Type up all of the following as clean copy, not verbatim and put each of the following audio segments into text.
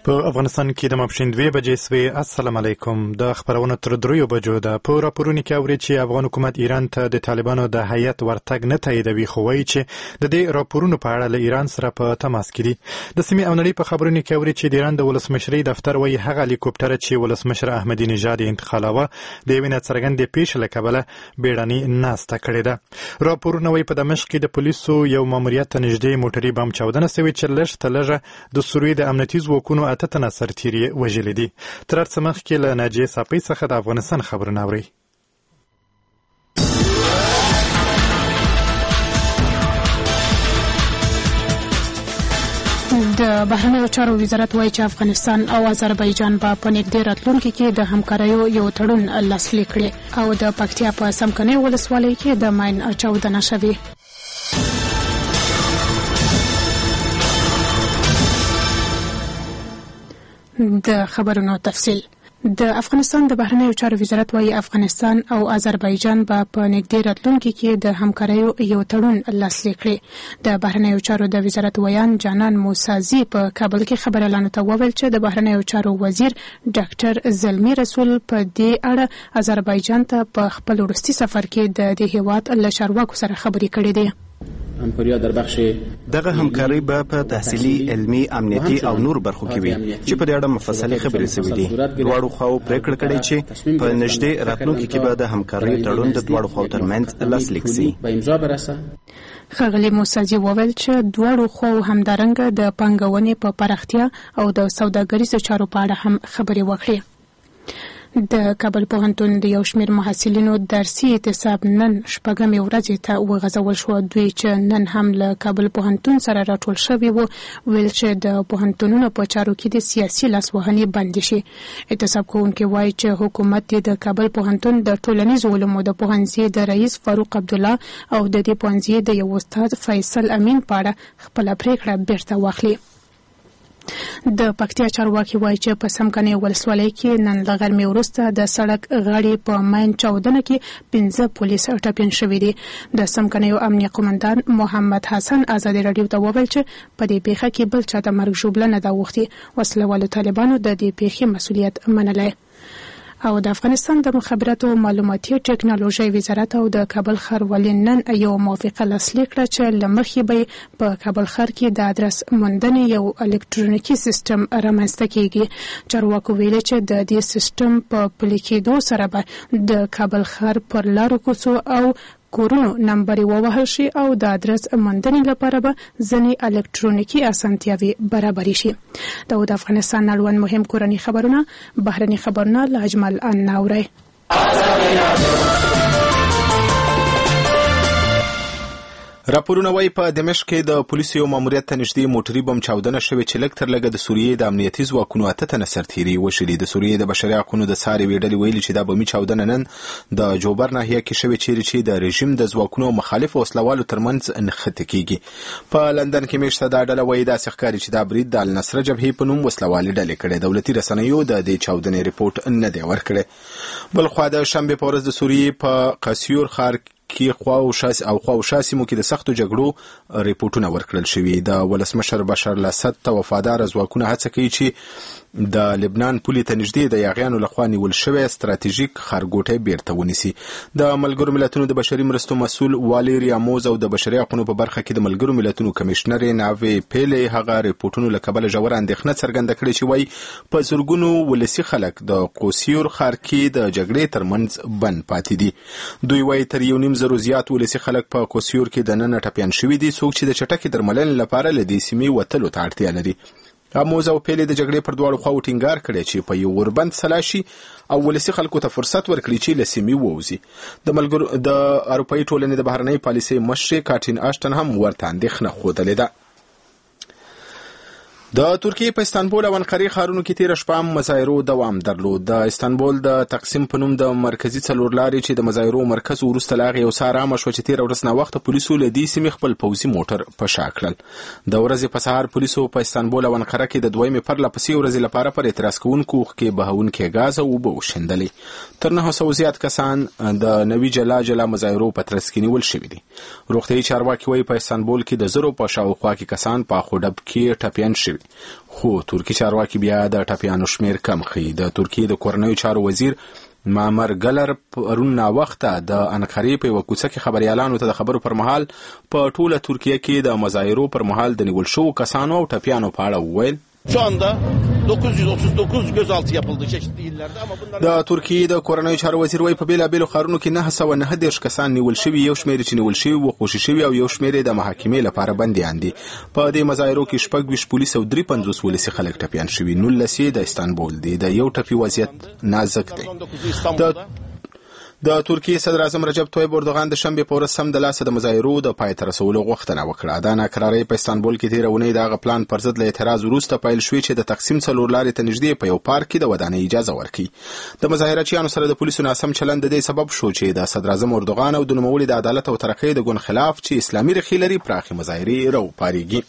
په افغانستان کې د ماپښین 2 بجې سوې. السلام علیکم. د خبرونو تر 3 بجو ده. په راپورونو کې اوري چې افغان حکومت ایران ته د طالبانو د هیئت ورتګ نه تاییدوي، خو وایي چې د دې راپورونو په اړه له ایران سره په تماس کې دي. د سیمې او نړۍ په خبرونو کې اوري چې د ایران د ولسمشرۍ دفتر وایي هغه هلیکوپټر چې ولسمشر احمدي نژاد انتقالاوه د یوې ناڅرګندې پیښې له کبله بیړنۍ ناسته کړې ده. راپورونه وایي په دمشق کې د پولیسو یو ماموریت ته نږدې موټري بم چاودنه سوې چې لږ ته لږه د سوریې د امنیتي ځواکونو 8 تنه سرتیري وژلي دي. تر هر څه مخکې له ناجیې ساپۍ څخه د افغانستان خبرونه اورئ. د بهرنیو چارو وزارت وایي چې افغانستان او آذربایجان به په نږدې راتلونکي کې د همکاریو یو تړون لاسلیک کړي او د پکتیا په سمکنۍ ولسوالۍ کې د ماین چاودنه شوې. د خبرونو تفصیل. د افغانستان د بهرنیو چارو وزارت وایي افغانستان او آذربایجان به په نږدې راتلونکي کې د همکاریو یو تړون لاسلیک کړي. د بهرنیو چارو د وزارت ویان جانان موسازي په کابل کې خبريالانو ته وویل چې د بهرنیو چارو وزیر ډاکټر زلمی رسول په دې اړه آذربایجان ته په خپل وروستي سفر کې د دې هیواد له چارواکو سره خبرې کړې دي. دغه همکاري به په تحصیلي، علمي، امنیتي او نور برخو کې وي چې په دې اړه مفصلې خبرې شوې دي. دواړو خواو پریکړه کړې چې په نږدې راتلونکي کې به د همکارۍ تړون د دواړو خواو ترمنځ لاسلیک شي. ښاغلي موسازي وویل چې دواړو خواو همدارنګه د پانګونې په پراختیا او د سوداګریزو چارو په اړه هم خبرې وکړې. د کابل پوهنتون د یو شمېر محصلینو درسي اعتصاب نن شپږمې ورځې ته وغځول شو. دوی چې نن هم له کابل پوهنتون سره راټول شوي وو ویل چې د پوهنتونونو په چارو کې د سیاسي لاسوهنې بندې شي. اعتصاب کوونکي وایي چې حکومت د کابل پوهنتون د ټولنیزو علومو د پوهنځي د رئیس فاروق عبدالله او د دې پوهنځي د یو استاد فیصل امین په اړه خپله پریکړه بیرته واخلي. د پکتیا چارواکي وایي چې په سمکنۍ ولسوالۍ کې نن له غرمې وروسته د سړک غاړې په ماین چاودنه کې 15 پولیس ټپیان شوي دي. د سمکنۍ امنیه قومندان محمد حسن ازادي راډیو ته وویل چې په دې پیښه کې بل چا ته مرګ ژوبله نه ده اوښتې. وسلوالو طالبانو د دې پیښې مسؤلیت منلی. او د افغانستان د مخابراتو معلوماتي ټکنالوژي وزارت او د کابل ښاروالۍ نن یو موافقه لاسلیک کړه چې له مخې به په کابل ښار کې د ادرس موندنې یو الکترونیکي سیستم رامنځته کیږي. چارواکو ویلي چې د دې سیستم په پلي کېدو سره به د کابل ښار پر لارو کوڅو او کورونو نمبرې ووهل شي او د ادرس موندنې لپاره به ځینې الکترونیکي اسانتیاوې برابرې شي. دا د افغانستان اړوند مهم کورني خبرونه. بهرني خبرونه له اجمل ان اورئ. راپورونه وایي په دمشق کې د پولیسو یو ماموریت ته نږدې موټري بم چاودنه شوې چې لږ تر لږه د سوریې د امنیتي ځواکونو 8 تنه سرتیري وژلي. د سوریې د بشري حقونو د څارې یوې ډلې ویلي چې دا بمي چاودنه نن د جوبر ناحیه کې شوې چیرې چې د رژیم د ځواکونو مخالف وسلوالو ترمنځ نښتې کیږي. په لندن کې میشته دا ډله وایي داسې ښکاري چې دا برید د النصره جبهې په نوم وسلوالې ډلې کړې. دولتي رسنیو د دې چاودنې ریپورت نه دی ورکړی. بل خوا د شنبې په ورځ د سوریې په قصیور ښار کې خوا او شا سیمو کې د سختو جګړو ریپورتونه ورکړل شوي. د ولسمشر بشار الاسد ته وفادار ځواکونه هڅه کوي چې د لبنان پولې ته نږدې د یاغیانو لخوا نیول شوی ستراتیژیک ښارګوټی بیرته ونیسي. د ملګرو ملتونو د بشري مرستو مسؤل والری اموز او د بشري حقوقو په برخه کې د ملګرو ملتونو کمشنر ناوی پیلې هغه ریپورتونو له کبله ژور اندېښنه څرګنده کړې چې وایي په زرګونو ولسي خلک د قوسیور ښار کې د جګړې ترمنځ بند پاتې دي. دوی وایي تر 1.5 زیات ولسي خلک په قوسیور کې د نن ټپیان شوي دي، څوک چې د چټکې درملنې لپاره له دې سیمې وتلو ته اړتیا لري. اموز او پیلې د جګړې پر دواړو خواو ټینګار کړی چې په یو وربند سلا شي او ولسي خلکو ته فرصت ورکړي چې له سیمې ووځي. د اروپایي ټولنې د بهرنۍ پالیسۍ مشر کاترین اشټن هم ورته اندېښنه ښودلې ده. د ترکیې په استانبول او انقرې ښارونو کې تېره شپه هم مظاهرو دوام درلود. د استانبول د تقسیم په نوم د مرکزي څلورلارې چې د مظاهرو مرکز وروسته له هغې یو څه ارامه شوه چې تېره ورځ ناوخته پولیسو له دې سیمې خپل پوځي موټر په شا کړل. د ورځې په سهار پولیسو په استانبول او انقره کې د دویمې پرله پسې ورځې لپاره پر اعتراض کوونکو اوښکې بهونکي ګاز او اوبه وشیندلې. تر 900 زیات کسان د نوي جلا مظاهرو په ترڅ کې نیول شوي دي. روغتیایي چارواکي وایي په استانبول کې د 1000 په شاوخوا کې کسان په اخو ډب کې ټپیان شوي. کړي خو ترکی چارواکي بیا د ټپیانو شمیر کم ښیي. د ترکیې د کورنیو چارو وزیر مامر ګلر پرون ناوخته د انقرې په یوه کوڅه کې خبریالانو ته د خبرو پر مهال په ټوله ترکیه کې د مظاهرو پر مهال د نیول شوو کسانو او ټپیانو په اړه وویل Şu anda 939 gözaltı yapıldı çeşitli illerde ama bunlar د ترکیې د کورنیو چارو وزیر وایي په بیلابیلو ښارونو کې 939 کسان نیول شوي، یو شمېر چې نیول شوي و خوشي شوي او یو شمېر د محاکمې لپاره بندیان دي. په دې مظاهرو کې 26 پولیس او 53 ولسي خلک ټپیان شوي، 19 د استانبول دي. د یو ټپي وضعیت نازک دی. د ترکیې صدر اعظم رجب طیب اردوغان د شنبې په ورځ سم د لاسه د مظاهرو د پای ته رسولو غوښتنه وکړه. دا ناکرارۍ په استانبول کې تېره اونۍ د هغه پلان پر ضد له اعتراض وروسته پیل شوې چې د تقسیم څلور لارې ته نږدې په یو پارک کې د ودانۍ اجازه ورکړي. د مظاهرچیانو سره د پولیسو ناسم چلند د دې سبب شو چې د صدر اعظم اردوغان او د نوموړي د عدالت او ترقۍ د ګوند خلاف چې اسلامي ریښې لري پراخې مظاهرې راوپارېږي.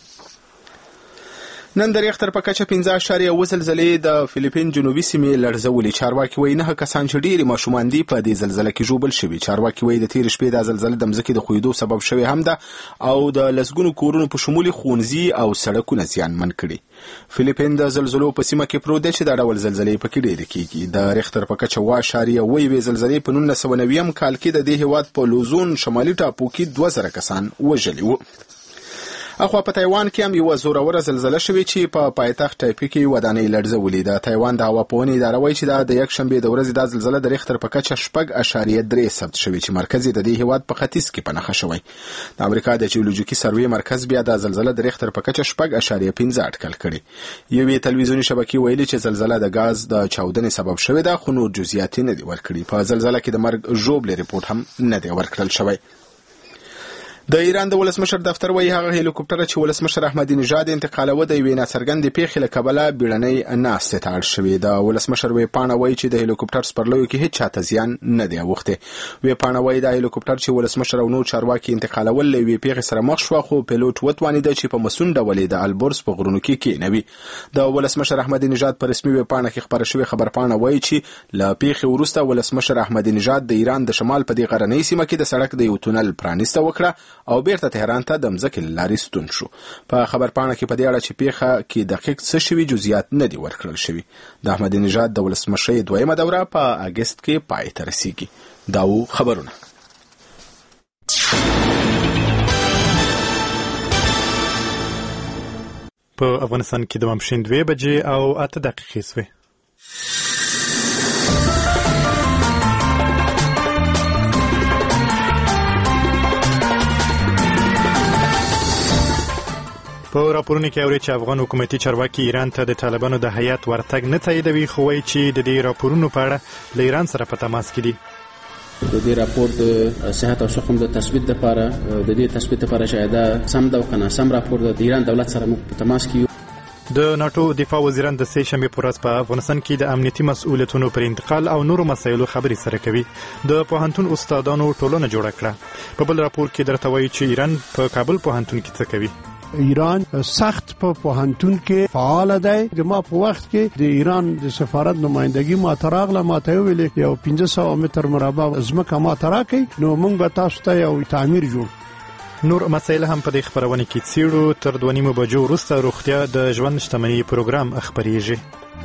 نن د ریختر په کچه 5.0 زلزلې د فلیپین جنوبي سیمې لړزولې. چارواکي وایي 9 کسان چې ډېرې ماشومان دي په دې زلزله کې ژوبل شوي. چارواکي وایي د تېرې شپې دا زلزله د مځکې د ښویېدو سبب شوې هم ده او د لسګونو کورونو په شمول ښوونځي او سړکونه زیانمن کړي. فلیپین د زلزلو په سیمه کې پروت دی چې دا ډول زلزلې پکې ډېرې کېږي. د ریختر په کچه 7.1 زلزلې په 1990 کال کې د دې هېواد په لوزون شمالي ټاپو کې 2000 کسان وژلي وو. اخوا په تایوان کې هم یو زوروره زلزله شوې چې په پایتخت ټایپي کې ودانۍ لړزولې. د تایوان د هواپوهنې اداره وایي چې دا د یکشنبې د ورځې دا زلزله د ریختر په کچه 6.3 ثبت شوې چې مرکز یې د دې هېواد په ختیځ کې په نښه شوی. د امریکا د جیولوژیکي سروې مرکز بیا د زلزله د ریختر په کچه 6.5 اټکل کړي. یوې تلویزیوني شبکې ویلي چې زلزله د غاز د چاودنې سبب شوې ده خو نور جزئیات نه دي ورکړي. په زلزله کې د مرګ ژوبلې رپورټ هم نه دی ورکړل شوی. د ایران د ولسمشر دفتر وایي هغه هلیکوپټر چې ولسمشر احمدی نژاد انتقالوه د یوې ناڅرګندې پیښې له کبله بیړنۍ ناستې ته اړ شوې. د ولسمشر ویبپاڼه وایي چې د هلیکوپټر سپرلیو کې هیڅ چاته زیان نه دی اوښتی. ویبپاڼه وایي دا هلیکوپټر چې ولسمشر او نور چارواکي انتقالول له یوې پیښې سره مخ شوه خو پیلوټ وتوانېده چې په مسون ډول د البرز په غرونو کې کېنوي. د ولسمشر احمدی نژاد په رسمي ویبپاڼه کې خپره شوې خبرپاڼه وایي چې له پیښې وروسته ولسمشر احمدی نژاد د ایران د شمال په دې غرنۍ سیمه کې د سړک د یو تونل پرانیسته وکړه او بیرته تهران ته د مځکې له لارې ستون شو. په خبرپاڼه کې په دې اړه چې پیښه کې دقیق څه شوي جزئیات نه دي ورکړل شوي. د احمدی نژاد د ولسمشۍ دویمه دوره په اګست کې پای ته رسیږي. دا و خبرونه. په افغانستان کې د ماسپښین 2 بجې او 8 دقیقې سوې. په راپورونو کې اوري چې افغان حکومتي چارواکي ایران ته د طالبانو د هیات ورتګ نه تاییدوي خو وایي چې د دې راپورونو په اړه له ایران سره په تماس کې دي. د دې راپور د صحت او سقم د تثبیت لپاره د دې تثبیت لپاره شاید سم دا او کنه سم راپور د ایران دولت سره په تماس کې. د ناتو دفاع وزیران د سه شنبې په ورځ په افغانستان کې د امنیتي مسؤلیتونو پر انتقال او نورو مسایلو خبرې سره کوي. د پوهنتون استادانو ټولنه جوړه کړه. په بل راپور کې درته وایي چې ایران په کابل پوهنتون کې څه کوي. ایران سخت په پوهنتون کې فعال دی. ما په وخت کې د ایران د سفارت نمائندګي ما تراغله ما ته ویل یو 1500 متر مربع ځمکه ما تراکي نو موږ به تاسو ته یو تعمیر جوړ. نور مسایل هم په دې خبرونه کې څیړو. تر 2:30 بجو وروسته روغتیا د ژوند شتمنۍ پروګرام خبرېږي.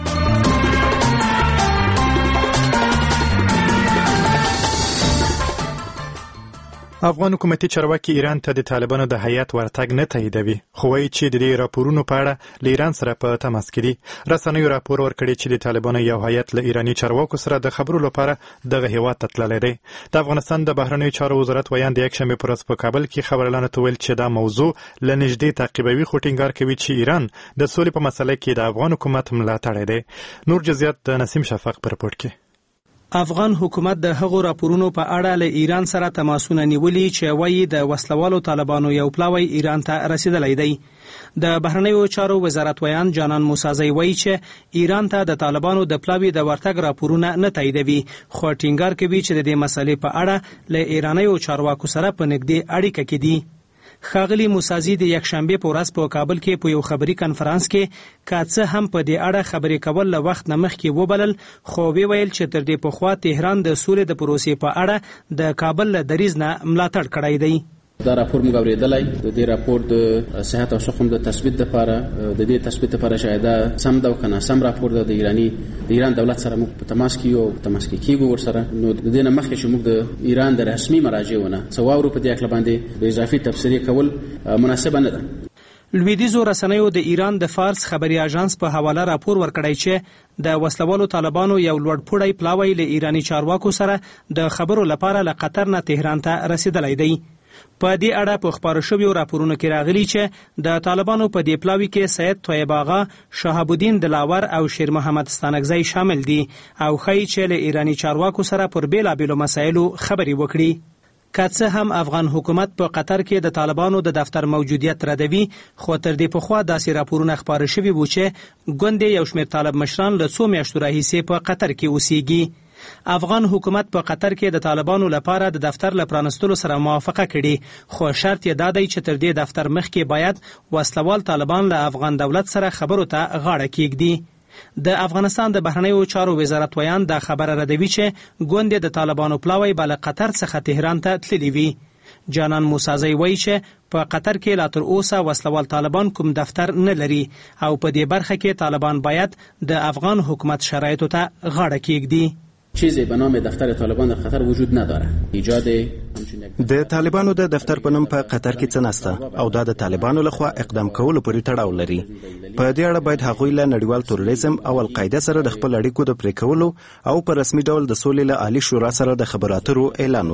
افغان حکومتي چارواکي ایران ته د طالبانو د هیات ورتګ نه تاییدوي خو وایي چې د دې راپورونو په اړه له ایران سره په تماس کې دي. رسنیو راپور ورکړی چې د طالبانو یو هیات له ایراني چارواکو سره د خبرو لپاره دغه هیواد ته تللی دی. د افغانستان د بهرنیو چارو وزارت ویان د یکشنبې په ورځ په کابل کې خبريالانو ته ویل چې دا موضوع له نږدې تعقیبوي خو ټینګار کوي چې ایران د سولې په مسله کې د افغان حکومت ملاتړی دی. نور جزئیات د نسیم شفق په رپورټ کې. افغان حکومت د هغو راپورونو په اړه له ایران سره تماسونه نیولي چې وایي د وسلوالو طالبانو یو پلاوی ایران ته رسیدلی دی. د بهرنیو چارو وزارت ویان جانان موسازی وایي چې ایران ته د طالبانو د پلاوی د ورتګ راپورونه نه تاییدوي خو ټینګار کوي چې د دې مسلې په اړه له ایرانیو چارواکو سره په نږدې اړیکه کې دي. خاغلی موسازی د یکشنبې په ورځ په کابل کې په یو خبري کانفرنس کې کاڅه هم په دې اړه خبرې کول له وخت نه مخکې وبلل خو ویل چې تر دې پخوا تهران د سولې د پروسې په اړه د کابل له دریځ نه ملاتړ کړی دی. دا راپور موږ اوریدلی د دې راپور د صحت او سقم د تثبیت لپاره د دې تثبیت لپاره شاید سم دا کنه سم راپور د ایران دولت سره موږ په تماس کې یو تماس کې کیږو ورسره نو د دې نه مخکې چې موږ د ایران د رسمي مراجعونه څواورو په دې اړه باندې د اضافي تفسیری کول مناسب نه ده. لویدیزو رسنیو د ایران د فارس خبري اژانس په حواله راپور ورکړی چې د وسلوالو طالبانو یو لوړپوړی پلاوی له ایرانی چارواکو سره د خبرو لپاره له قطر نه تهران ته رسیدلی دی. په دې اړه په خبرو شویو راپورونو کې راغلي چې د طالبانو په دې پلاوی کې سید طیب آغا، شهاب الدین دلاور او شیر محمد ستانکزی شامل دي او ښایي چې له ایرانی چارواکو سره پر بیلابیلو مسایلو خبرې وکړي. که څه هم افغان حکومت په قطر کې د طالبانو د دفتر موجودیت ردوي، خو تر دې پخوا داسې راپورونه خپاره شوي وو چې ګوندې یو شمېر طالب مشران له څو میاشتو راهیسې په قطر کې اوسیږي. افغان حکومت په قطر کې د طالبانو لپاره د دفتر له پرانستلو سره موافقه کړې، خو شرط یې دا دی چې تر دې دفتر مخکې باید وسلوال طالبان له افغان دولت سره خبرو ته غاړه کیږدي. د افغانستان د بهرنیو چارو وزارت ویان دا خبره ردوي چې ګوندې د طالبانو پلاوی به له قطر څخه تهران ته تللی وي. جانان موسازی وایي چې په قطر کې لا تر اوسه وسلوال طالبان کوم دفتر نه لري او په دې برخه کې طالبان باید د افغان حکومت شرایطو ته غاړه کیږدي. چیزی به نام دفتر طالبان در قطر وجود نداره. ایجاد د طالبانو د دفتر په نوم په قطر کې څه نسته او دا د طالبانو لخوا اقدام کولو پورې تړاو لري. په دې اړه باید هغوی له نړیوال تروریزم او القاعده سره د خپل اړیکو د پرې کولو او په رسمي ډول د سولې له عالی شورا سره د خبرو اترو اعلان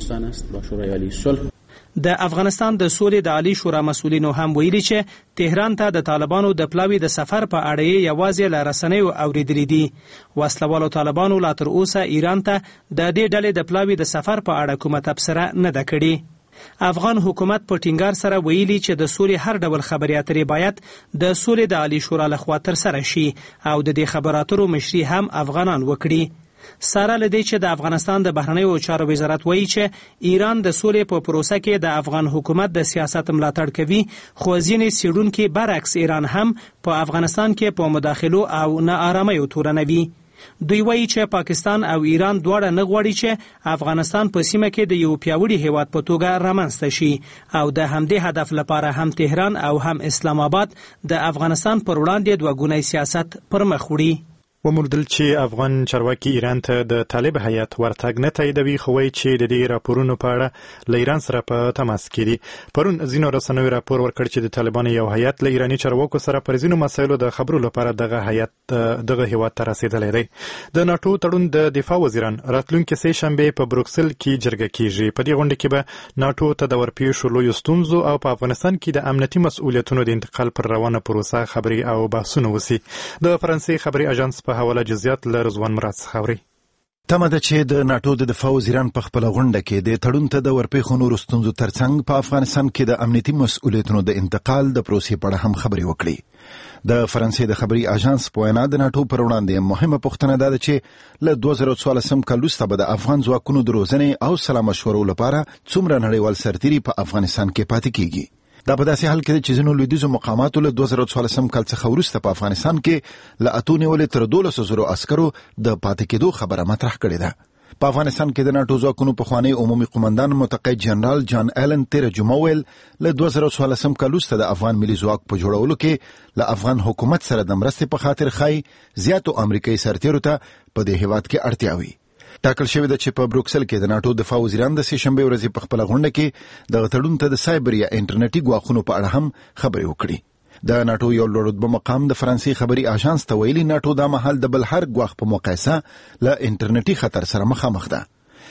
وکړي. د افغانستان د سولې د عالی شورا مسؤلینو هم ویلي چې تهران ته د طالبانو د پلاوی د سفر په اړه یې یوازې له رسنیو اوریدلي دي. وسلوالو طالبانو لا تر اوسه ایران ته د دې ډلې د پلاوی د سفر په اړه کومه تبصره نه ده کړې. افغان حکومت په ټینګار سره ویلي چې د سولې هر ډول خبرې اترې باید د سولې د عالی شورا لخوا ترسره شي او د دې خبرو اترو مشري هم افغانان وکړي. سره لدی چې د افغانستان د بهرنیو چارو وزارت وایي چې ایران د سولې په پروسه کې د افغان حکومت د سیاست ملاتړ کوي، خو ځینې څېړونکي برعکس ایران هم په افغانستان کې په مداخلو او ناآرامیو تورنوي. دوی وایي چې پاکستان او ایران دواړه نه غواړي چې افغانستان په سیمه کې د یو پیاوړي هیواد په توګه رامنځته شي او د همدې هدف لپاره هم تهران او هم اسلام آباد د افغانستان پر وړاندې دوه ګونی سیاست پر مخ وړي. وموندل چې افغان چارواکي ایران ته د طالب هیات ورتګ نه تاییدوي، خو وایي چې د دې راپورونو په اړه له ایران سره په تماس کې دي. پرون ځینو رسنیو راپور ورکړ چې د طالبانو یو هیات له ایراني چارواکو سره پر ځینو مسایلو د خبرو لپاره دغه هیات دغه هیواد ته رسیدلی دی. د ناټو تړون د دفاع وزیران راتلونکي سه شنبه په بروکسل کې جرګه کیږي. په دې غونډه کې به ناټو ته د ورپېښو لویو ستونزو او په افغانستان کې د امنیتي مسؤلیتونو د انتقال پر روانه پروسه خبرې او بحثونه وشي. د فرانسې خبري اژانس په حواله جزئیات له رضوان مراد څخه اوري. تمه ده چې د ناټو د دفاع وزیران په خپل غونډه کې د تړون ته د ورپېښو نورو ستونزو ترڅنګ په افغانستان کې د امنیتي مسؤلیتونو د انتقال د پروسې په اړه هم خبرې وکړي. د فرانسې د خبري اژانس په وینا د ناټو پر وړاندې مهمه پوښتنه ده چې له 2014 کال وروسته به د افغان ځواکونو د روزنې او سلا مشورو لپاره څومره نړیوال سرتیري په افغانستان کې پاتې کیږي. دا په داسې حال کې چې ځینو لویدیځو مقاماتو له 2014 کال څخه وروسته په افغانستان کې له 8 تر 12,000 عسکرو د پاتې کېدو خبره مطرح کړې ده. په افغانستان کې د ناټو ځواکونو پخوانی عمومي قومندان متقاعد جنرال جان ایلن تیر جمعه ویل له 2014 کال وروسته د افغان ملي ځواک په جوړولو کې له افغان حکومت سره د مرستې په خاطر خای زیاتو امریکایي سرتیرو ته په دې هیواد کې اړتیا وي. ټاکل شوی ده چې په بروکسل کې د ناټو دفاع وزیران د سه شنبه ورځې په خپل غونډه کې د تړون ته د سایبر یا انټرنیټي ګواښونو په اړه هم خبرې وکړي. د ناټو یو لوړ رتبه مقام د فرانسې خبري اژانس ته ویلي ناټو دا مهال د بل هر ګواښ په مقایسه له انټرنیټي خطر سره مخامخ ده.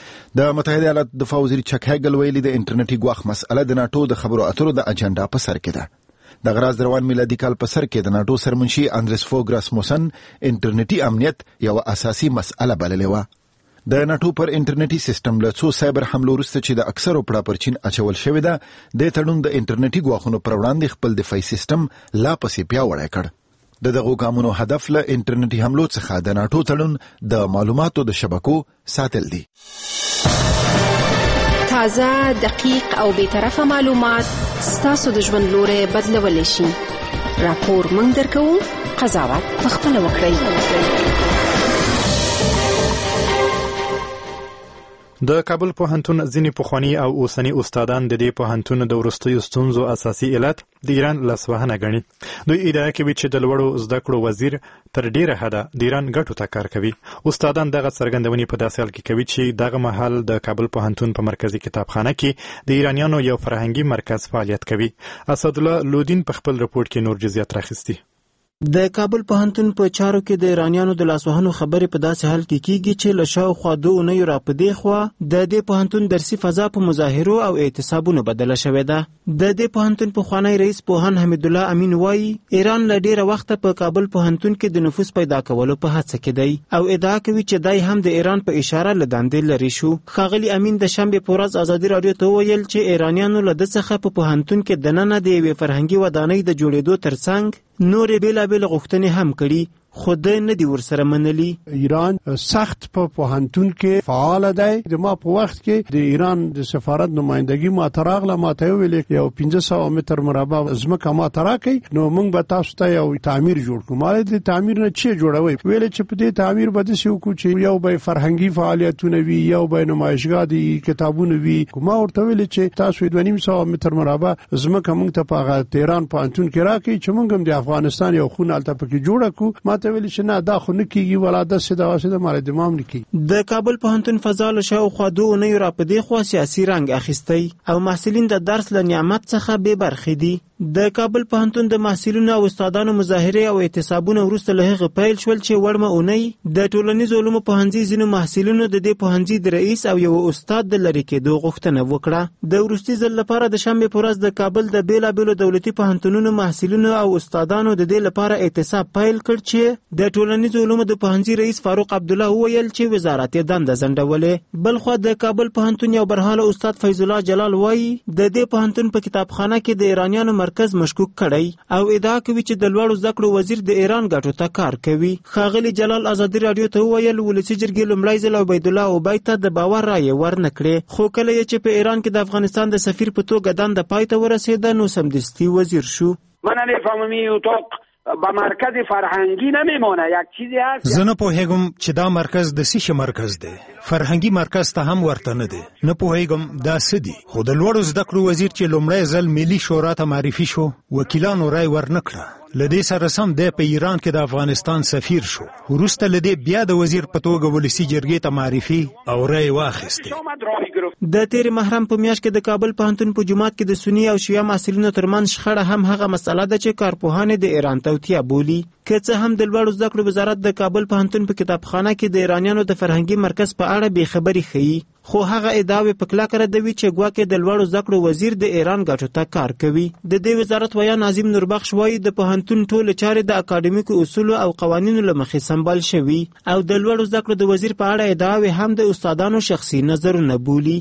د متحده ایالاتو دفاع وزیر چک هیګل ویلي د انټرنیټي ګواښ مسأله د ناټو د خبرو اترو د اجنډا په سر کې ده. د غراز روان میلادي کال په سر کې د ناټو سرمنشي اندرس فوګ راسموسن انټرنیټي امنیت یو اساسي مسأله بللې و. د ناټو پر انټرنیټي سیستم له څو سایبر حملو وروسته چې د اکثرو پړاپرچین اچول شوی ده، د تړون د انټرنیټي ګواښونو پر وړاندې خپل دفاعي سیستم لا پسې پیاوړی کړ. د دغو ګامونو هدف له انټرنیټي حملو څخه د ناټو تړون د معلوماتو د شبکو ساتل دي. تازه، دقیق او بی‌طرفه معلومات ستاسو د ژوند لوري بدلولی شي. راپور موږ درکوو، قضاوت پخپله وکړئ. د کابل پوهنتون ځینې پخواني او اوسني استادان د دې پوهنتون د وروستیو ستونزو اساسي علت د ایران لاسوهنه ګڼي. دوی ادعا کوي چې د لوړو زده کړو وزیر تر ډیره حده د ایران ګټو ته کار کوي. استادان دغه څرګندونې په داسې حال کې کوي چې دغه مهال د کابل پوهنتون په مرکزي کتابخانه کې د ایرانیانو یو فرهنګي مرکز فعالیت کوي. اسدالله لودین په خپل رپورټ کې نور جزئیات راخستي. د کابل پوهنتون په چارو کې د ایرانیانو د لاسوهنو خبرې په داسې حال کې کیږي چې له شاوخوا 2 اونیو را پدې خوا د دې پوهنتون درسي فضا په مظاهرو او اعتصابونو بدله شوې ده. د دې پوهنتون پخوانی رئیس پوهان حمید الله امین وایي ایران له ډیره وخته په کابل پوهنتون کې د نفوذ پیدا کولو په هڅه کې دی او ادعا کوي چې دای هم د ایران په اشاره له دندې لري شو. ښاغلي امین د شنبې په ورځ ازادي رادیو ته ویل چې ایرانیانو له د څخه په پوهنتون کې دننه د یوې فرهنګي ودانۍ د جوړېدو ترڅنګ نورې بېلابېلې غوښتنې هم کړي خو د نه دی ورسره منلي. ایران سخت په پوهنتون کې فعال دی. د ما په وخت کې د ایران د سفارت نمائندګي ما تراغله ما ته ویل یو 1500 متر مربع ځمکه ما تراکي نو موږ به تاسو ته یو تعمیر جوړ کوو. مال د تعمیر نه چی جوړوي ویل چې په دې تعمیر به د سیو کو چې یو به فرهنګي فعالیتونه وي یو به نمایشګاه دي کتابونه وي. ما ورته ویل چې تاسو 250 متر مربع ځمکه موږ ته په تهران پوهنتون کې راکړي چې موږ هم د افغانستان یو خونه الته پکې جوړ کړو. ما ته ویل چې نه دا خو نه کیږي ولاده سده واسده مال د مام نه کیږي. د کابل پوهنتون فضا له شاوخوا 2 اونیو را پدې خوا سیاسي رنګ اخیستی او محصلین د درس له نعمت څخه بې برخې دي. د کابل پوهنتون د محصلینو او استادانو مظاهره او اعتصابونه وروسته له هغه پیل شول چې وړمه اونۍ د ټولنیزو علومو پوهنځي ځینو محصلینو د دې پوهنځي د رئیس او یو استاد د لری کېدو غوښتنه وکړه. د وروستي ځل لپاره د شنبې په ورځ د کابل د بیلابېلو دولتي پوهنتونونو محصلینو او استادانو د دې لپاره اعتصاب پیل کړ چې د ټولنیزو علومو د پوهنځي رئیس فاروق عبدالله وویل چې وزارت یې دنده ځنډولې. بلخوا د کابل پوهنتون یو برحاله استاد فیض الله جلال وایي د دې پوهنتون په کتابخانه کې د ایرانیانو مرکز مشکوک کړی او ادعا کوي چې د لوړو زده کړو وزیر د ایران ګټو ته کار کوي. ښاغلي جلال ازادي رادیو ته وویل ولسي جرګې لومړی ځل عبید الله عبید ته د باور رایې ورنکړې خو کله چې په ایران کې د افغانستان د سفیر په توګه دنده پای ته ورسېده نو سمدستي وزیر شو. من نمیفهمم این اتاق با مرکز فرهنگی نمیمونه یک چیزی هست. زه نه پوهیږم چې دا مرکز د څه مرکز دی. فرهنګي مرکز ته هم ورته نه دی. نه پوهیږم دا څه دی. خو د لوړو زده کړو وزیر چې لومړی ځل ملي شورا ته معرفي شو وکیلانو رای ورنکړه. لدې سره سم د په ایران کې د افغانستان سفیر شو. وروسته لدې بیا د وزیر په توګه ولسی جرګې ته معرفي او رای واخیسته. د تیر محرم په میاشت کې د کابل پوهنتون په جماعت کې د سنی او شیعه محصلینو ترمنځ شخړه هم هغه مسله ده چې کارپوهان د ایران توطیه بولي. که څه هم د لوړو زده کړو وزارت د کابل پوهنتون په کتابخانه کې د ایرانیانو د فرهنګي مرکز په اړه بې خبري ښیي خو هغه ادعاوې په کلکه ردوي چې ګواکې د لوړو زده کړو وزیر د ایران ګټو ته کار کوي. د دې وزارت ویان ناظم نوربخش وایي د پوهنتون ټولې چارې د اکاډمیکو اصولو او قوانینو له مخې سمبال شوي او د لوړو زده کړو د وزیر په اړه ادعاوې هم د استادانو شخصي نظرونه بولي.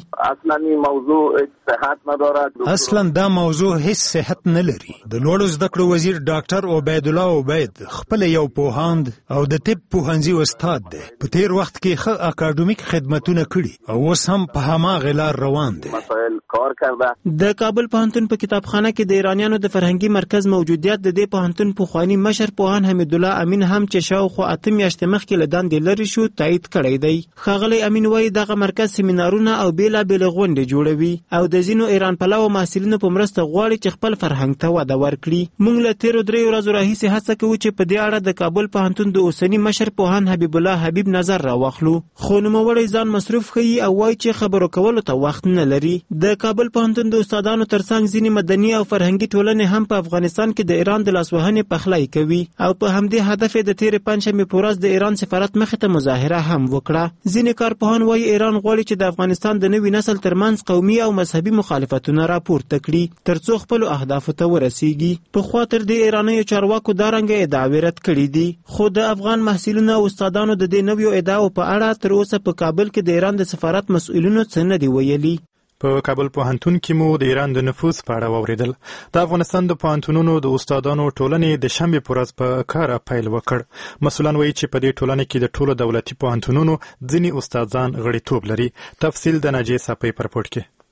اصلا دا موضوع هیڅ صحت نه لري. د لوړو زده کړو وزیر ډاکټر عبید الله عبید خپل یو پوهاند او د طب پوهنځي استاد دی. په تیر وخت کې ښه اکاډمیک خدمتونه کړي او اوس هم په هماغه لار روان دی. د کابل پوهنتون په کتابخانه کې د ایرانیانو د فرهنګي مرکز موجودیت د دې پوهنتون پخوانی مشر پوهان حمید الله امین هم چې شاوخوا 8 میاشتې مخکې له دندې لرې شو تایید کړی دی. ښاغلی امین وایي دغه مرکز سیمینارونه او بیلابېلې غونډې جوړوي او د ځینو ایران پلوه محصلینو په مرسته غواړي چې خپل فرهنګ ته وده ورکړي. موږ له تیرو 3 ورځو راهیسې هڅه کوو چې په دې اړه د کابل پوهنتون د اوسني مشر پوهان حبیب الله حبیب نظر راواخلو خو نوموړی ځان مصروف ښیي او وایي چې خبرو کولو ته وخت نه لري. د کابل پوهنتون د استادانو ترڅنګ ځینې مدني او فرهنګي ټولنې هم په افغانستان کې د ایران د لاسوهنې پخلی کوي او په همدې هدف د تیر پنجشنبې په ورځ د ایران سفارت مخې ته مظاهره هم وکړه. ځینې کارپوهان وایي ایران غواړي چې د افغانستان د نوي نسل ترمنځ قومي او مذهبي مخالفتونه راپورته کړي ترڅو خپلو اهدافو ته ورسیږي. پخوا تر دې ایرانیو چارواکو دا رنګه ادعاوې رد کړي دي خو د افغان محصلینو او استادانو د دې نویو ادعاو په اړه تر اوسه په کابل کې د ایران د سفارت مسؤلینو څه نه دي ویلي. په کابل پوهنتون کې مو د ایران د نفوذ په اړه واوریدل. د افغانستان د پوهنتونونو د استادانو ټولنې د شنبې په ورځ په کار پیل وکړ. مسؤلان وایي چې په دې ټولنه کې د ټولو دولتي پوهنتونونو ځینې استادان غړیتوب لري. تفصیل د ناجیه صافی په رپورټ کې.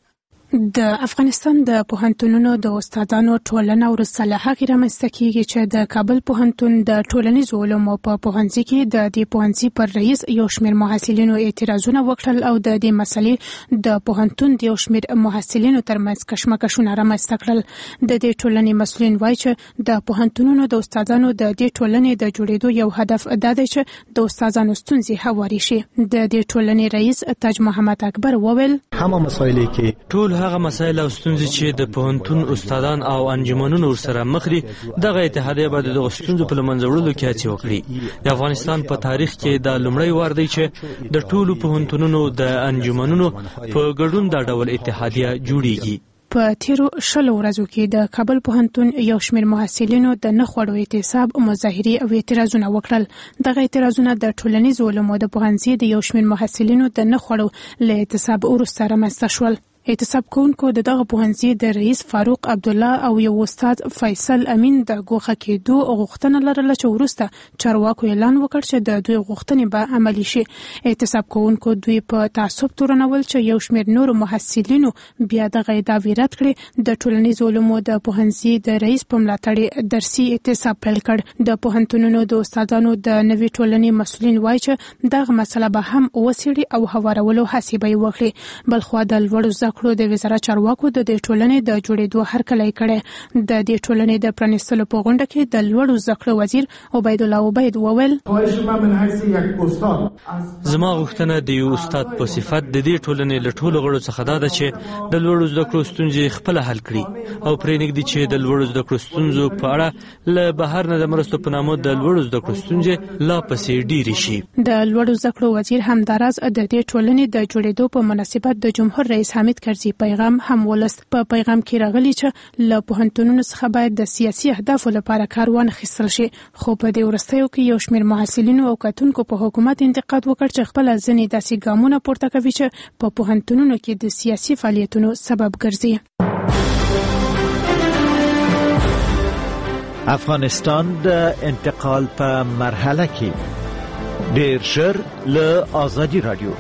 د افغانستان د پوهنتونونو د استادانو ټولنه وروسته له هغې رامنځته کیږي چې د کابل پوهنتون د ټولنیزو علومو په پوهنځي کې د دې پوهنځي پر رئیس یو شمېر محصلینو اعتراضونه وکړل او د دې مسلې د پوهنتون د یو شمېر محصلینو ترمنځ کشمکشونه رامنځته کړل. د دې ټولنې مسؤلین وایي چې د پوهنتونونو د استادانو د دې ټولنې د جوړېدو یو هدف دا دی چې د استادانو ستونزې هواري شي. د دې ټولنې رئیس تاج محمد اکبر وویل همه مسایل کې ټول هغه مسایل او ستونزې چې د پوهنتون استادان او انجمنونو ورسره مخ دي دغه اتحادیه به د دغو ستونزو په له منځه وړلو کې هڅې وکړي. د افغانستان په تاریخ کې دا لومړی وار دی چې د ټولو پوهنتونونو د انجمنونو په ګډون دا ډول اتحادیه جوړیږي. په تیرو 20 ورځو کې د کابل پوهنتون یو شمېر محصلینو د نه خوړو اعتصاب، مظاهرې او اعتراضونه وکړل. دغه اعتراضونه د ټولنیزو علومو د پوهنځي د یو شمېر محصلینو د نه خوړو له اعتصاب وروسته رامنځته شول. اعتصاب کوونکو د دغه پوهنځي د رئیس فاروق عبدالله او یو استاد فیصل امین د ګوښه کېدو غوښتنه لرله چې وروسته چارواکو اعلان وکړ چې د دوی غوښتنې به عملي شي. اعتصاب کوونکو دوی په تعصب تورنول چې یو شمېر نورو محصلینو بیا دغه ادعاوې رد کړې. د ټولنیزو علومو د پوهنځي د رئیس په ملاتړ درسي اعتصاب پیل کړ. د پوهنتونونو د استادانو د نوې ټولنې مسؤلین وایي چې دغه مسله به هم وڅېړي او هوارولو هڅې به یې وکړي. بلخوا د لوړو کړو د وزارت چارواکو د دې ټولنې د جوړېدو هرکلی کړی. د دې ټولنې د پرانیستلو په غونډه کې د لوړو زده کړو وزیر عبید الله عبید وویل زما غوښتنه د یو استاد په صفت د دې ټولنې له ټولو غړو څخه دا ده چې د لوړو زده کړو ستونزې خپله حل کړي او پرې نږدې چې د لوړو زده کړو ستونزو په اړه له بهر نه د مرستو په نامه د لوړو زده کړو ستونزې لا پسې ډېرې شي. د لوړو زده کړو وزیر همداراز د دې ټولنې د جوړېدو په مناسبت د جمهور رئیس حامد کرزي پیغام هم ولست. په پیغام کې راغلی چې له پوهنتونونو څخه باید د سیاسي اهدافو لپاره کار وانخیستل شي. خو په دې وروستیو کې یو شمېر محصلینو او کتونکو په حکومت انتقاد وکړ چې خپله ځینې داسې ګامونه پورته کوي چې په پوهنتونونو کې د سیاسي فعالیتونو سبب ګرځي. افغانستان د انتقال په مرحله کې ډېر ژر له آزادي رادیو.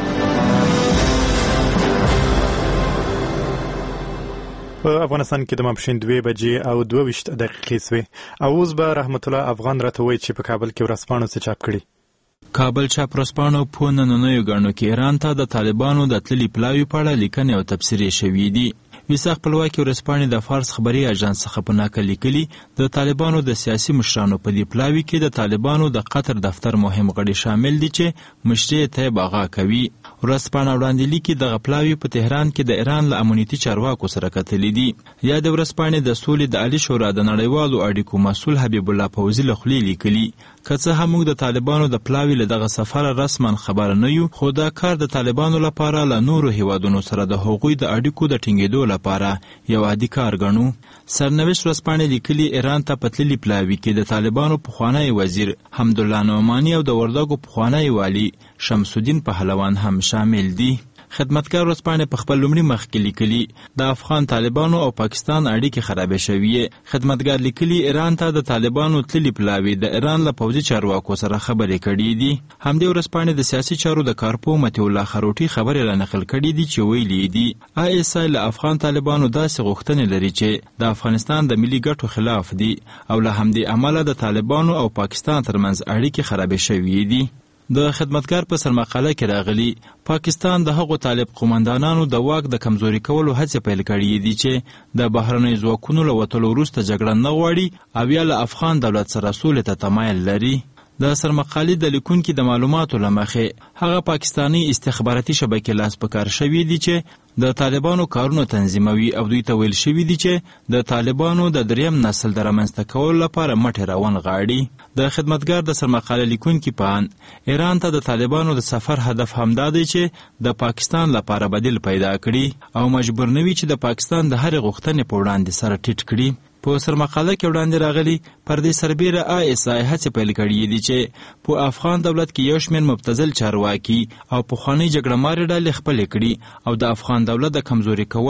په افغانستان کې د ماپښین 2 بجې او 22 دقیقې سوې او اوس به رحمت الله افغان راته وایي چې په کابل کې ورځپاڼو څه چاپ کړي. کابل چاپ ورځپاڼو په نننیو ګڼو کې ایران ته د طالبانو د تللي پلاوي په اړه لیکنې او تبصرې شوي دي. ویسا خپلواکي ورځپاڼې د فارس خبري اژانس څخه په نقل لیکلي د طالبانو د سیاسي مشرانو په دې پلاوي کې د طالبانو د قطر دفتر مهم غړي شامل دي چې مشري طیب آغا کوي. ورځپاڼه وړاندې لیکي دغه پلاوي په تهران کې د ایران له امنیتي چارواکو سره کتلي دي. یا د ورځپاڼې د سولې د عالي شورا د نړیوالو اړیکو مسؤل حبیب الله فوزي له خولې لیکلي که څه هم موږ د طالبانو د پلاوي له دغه سفره رسما خبر نه یو، خو دا کار د طالبانو لپاره له نورو هیوادونو سره د هغوی د اړیکو د ټینګېدو لپاره یو عادي کار ګڼو. سرنوشت ورځپاڼې لیکلي ایران ته په تللي پلاوي کې د طالبانو پخوانی وزیر حمدالله نعماني او د وردګو پخوانی والي شمس الدین پهلوان هم شامل دي. خدمتګار ورځپاڼې په خپل لومړي مخ کې لیکلي د افغان طالبانو او پاکستان اړیکې خرابې شوې. خدمتګار لیکلي ایران ته د طالبانو تللي پلاوي د ایران له پوځي چارواکو سره خبرې کړې دي. همدې ورځپاڼې د سیاسي چارو د کارپو مطیع الله خروټي خبرې را نقل کړې دي چې ویلي دي ISI له افغان طالبانو داسې غوښتنې لري چې د افغانستان د ملي ګټو خلاف دي او له همدې امله د طالبانو او پاکستان ترمنځ اړیکې خرابې شوې دي. د خدمتګار په سرمقاله کې راغلي پاکستان د هغو طالب قومندانانو د واک د کمزوري کولو هڅې پیل کړې دي چې د بهرنیو ځواکونو له وتلو وروسته جګړه نه غواړي او یا له افغان دولت سره سولې ته تمایل لري. د سرمقالې د لیکونکي د معلوماتو له مخې هغه پاکستانی استخباراتي شبکې لاس په کار شوي دي چې د طالبانو کارونه تنظیموي او دوی ته ویل شوي دي چې د طالبانو د دریم نسل د رامنځته کولو لپاره مټې راونغاړي. د خدمتګار د سرمقاله لیکونکي په ان ایران ته د طالبانو د سفر هدف همدا دی چې د پاکستان لپاره بدیل پیدا کړي او مجبور نه وي چې د پاکستان د هرې غوښتنې په وړاندې سره ټیټ کړي. په سرمقاله کې وړاندې راغلي پر دې سربیره ISI هڅې پیل کړي دي چې په افغان دولت کې یو شمېر مبتذل چارواکي او پخوانۍ جګړه مارې ډلې خپلې کړي او د افغان دولت د کمزوري کولو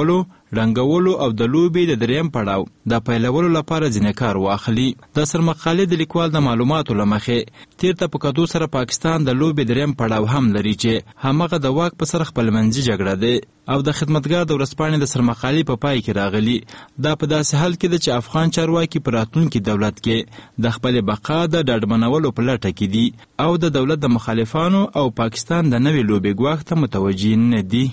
رنګولو او د لوبې د دریم پړاو د پیلولو لپاره ځینې کار واخلي. د سرمقالې د لیکوال د معلوماتو له مخې تیرته په کدو سره پاکستان د لوبې دریم پړاو هم لري چې همغه د واک په سر خپلمنځي جګړه ده او د خدمتګار د ورځپاڼې د سرمقالې په پای کې راغلي. دا په داسې حال کې ده چې افغان چارواکي په راتلونکي دولت کې د خپل بقا د ډاډمنولو په لټه کې دي او د دولت د مخالفانو او پاکستان د نوې لوبې ګواښ ته متوجه نه دي.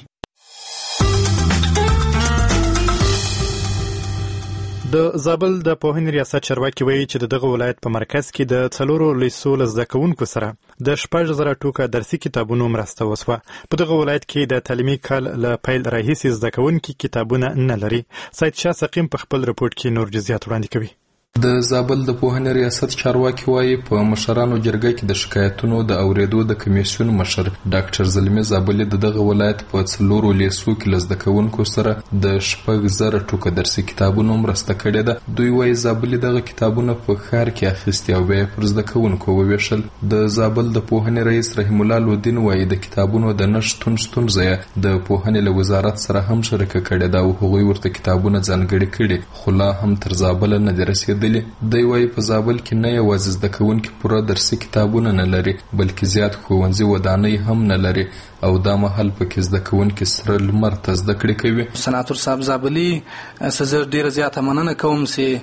د زابل د پوهنې ریاست چارواکي وایي چې دغه ولایت په مرکز کې د 4 لیسو له زده کوونکو سره د 6,000 ټوکه درسي کتابونو مرسته وسوه. په دغه ولایت کې د تعلیمي کال له پیل راهیسې زده کوونکي کتابونه نه لري. سید شاه سقیم په خپل رپورټ کې نور جزئیات وړاندې کوي. د زابل د پوهنې ریاست چارواکي وایي په مشرانو جرګه کې د شکایتونو د اوریدو د کمیسیون مشر ډاکټر زلمی زابلی دغه ولایت په 4 لیسو کې له زده کوونکو سره د 6,000 ټوکه درسي کتابونو مرسته کړې ده. دوی وایي زابلی دغه کتابونه په ښار کې اخیستي او بیا پر زده کوونکو وویشل. د زابل د پوهنې رئیس رحیم الله لودین وایي د کتابونو د نشتون ستونزه د پوهنې له وزارت سره هم شریکه کړې ده او هغوی ورته کتابونه ځانګړي کړي خو لا هم تر زابل نه دي رسېدلي. دی وایي په زابل کې نه یوازې زده کوونکي پوره درسي کتابونه نه لري بلکې زیات ښوونځي ودانۍ هم نه لري او دا مهال پکې زده کوونکي سره لمر ته زده کړې کوي. سناتور صاحب زابلي زه ډېره زیاته مننه کوم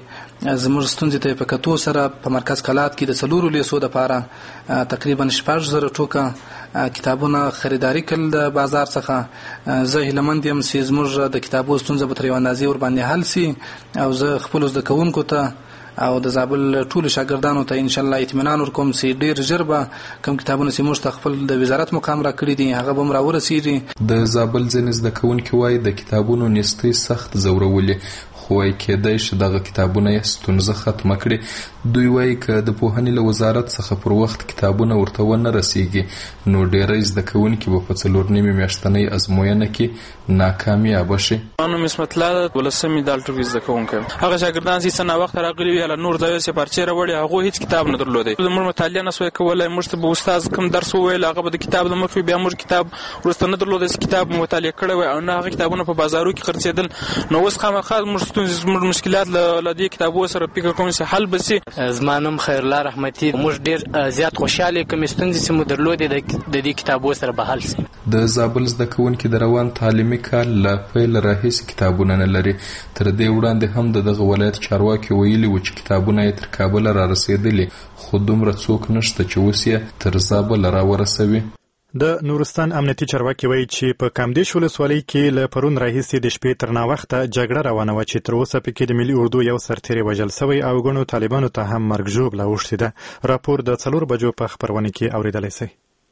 چې زموږ ستونزې ته په کتو سره په مرکز کلات کې د 4 لیسو دپاره تقریبا 6,000 ټوکه کتابونه خریداري کړل د بازار څخه. زه هیلهمند یم چې زموږ د کتابو ستونزه به تر یوه اندازې ورباندې حل سي او زه خپلو زده کوونکو ته او د زابل ټولو شاګردانو ته ان شاء الله اطمینان ورکوم چې ډېر ژر به کوم کتابونه چې موږ ته خپل د وزارت مقام را کړي دي هغه به هم راورسېږي. د زابل ځینې زده کوونکي وایي د کتابونو نیستۍ سخت ځورولي خو کېدای شي دغه کتابونه یې ستونزه ختمه کړي. دوی وایي که د پوهنې له وزارت څخه پر وخت کتابونه ورته ونه رسیږي نو ډېری زده کوونکي به په 4 میاشتنۍ ازموینه کې ناکامیابه شي. نوم اسمت الله ولسمې دال ټوکې زده کوونکی هغه شاګردان چې څه ناوخته راغلي وي له نور ځایو چې پارچې راوړي هغوی هېڅ کتاب نه درلودی. زموږ مطالعه نه سوی کولی. موږ ته به استاد کوم درس وویل هغه به د کتاب د مخ وي بیا موږ کتاب وروسته نه درلودی چې کتاب مطالعه کړی وی او نه هغه کتابونه په بازارو کې خرڅېدل. نو اوس خامخا زموږ ستونزې زموږ مشکلات له دې کتابو سره فکر کوم چې حل به سي. زما نوم خیرالله رحمتي. موږ ډېر زیات خوشحاله یو کومې ستونزې چې مو درلودې د دې کتابو سره به حل سي. د زابل زده کوونکي د روان تعلیمي کال له پیل راهیسې کتابونه نه لري. تر دې وړاندې هم دغه ولایت چارواکي ویلي و چې کتابونه یې تر کابل را رسېدلي خو دومره څوک نشته چې اوس یې تر زابل را ورسوي. د نورستان امنیتي چارواکي وایي چې په کامدیش ولسوالۍ کې له پرون راهیسې د شپې تر ناوخته جګړه روانه وه چې تر اوسه پکې د ملي اردو یو سرتیری وژل سوی او ګڼو طالبانو ته هم مرګ ژوبله اوښتې ده. راپور د 4 بجو په خپرونه کې اورېدلی سئ.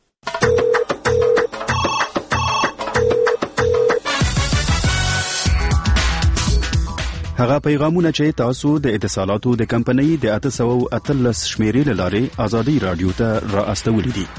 هغه پیغامونه چې تاسو د اتصالاتو د کمپنۍ د 813 شمیرې له لارې ازادي رادیو ته را استولې دي.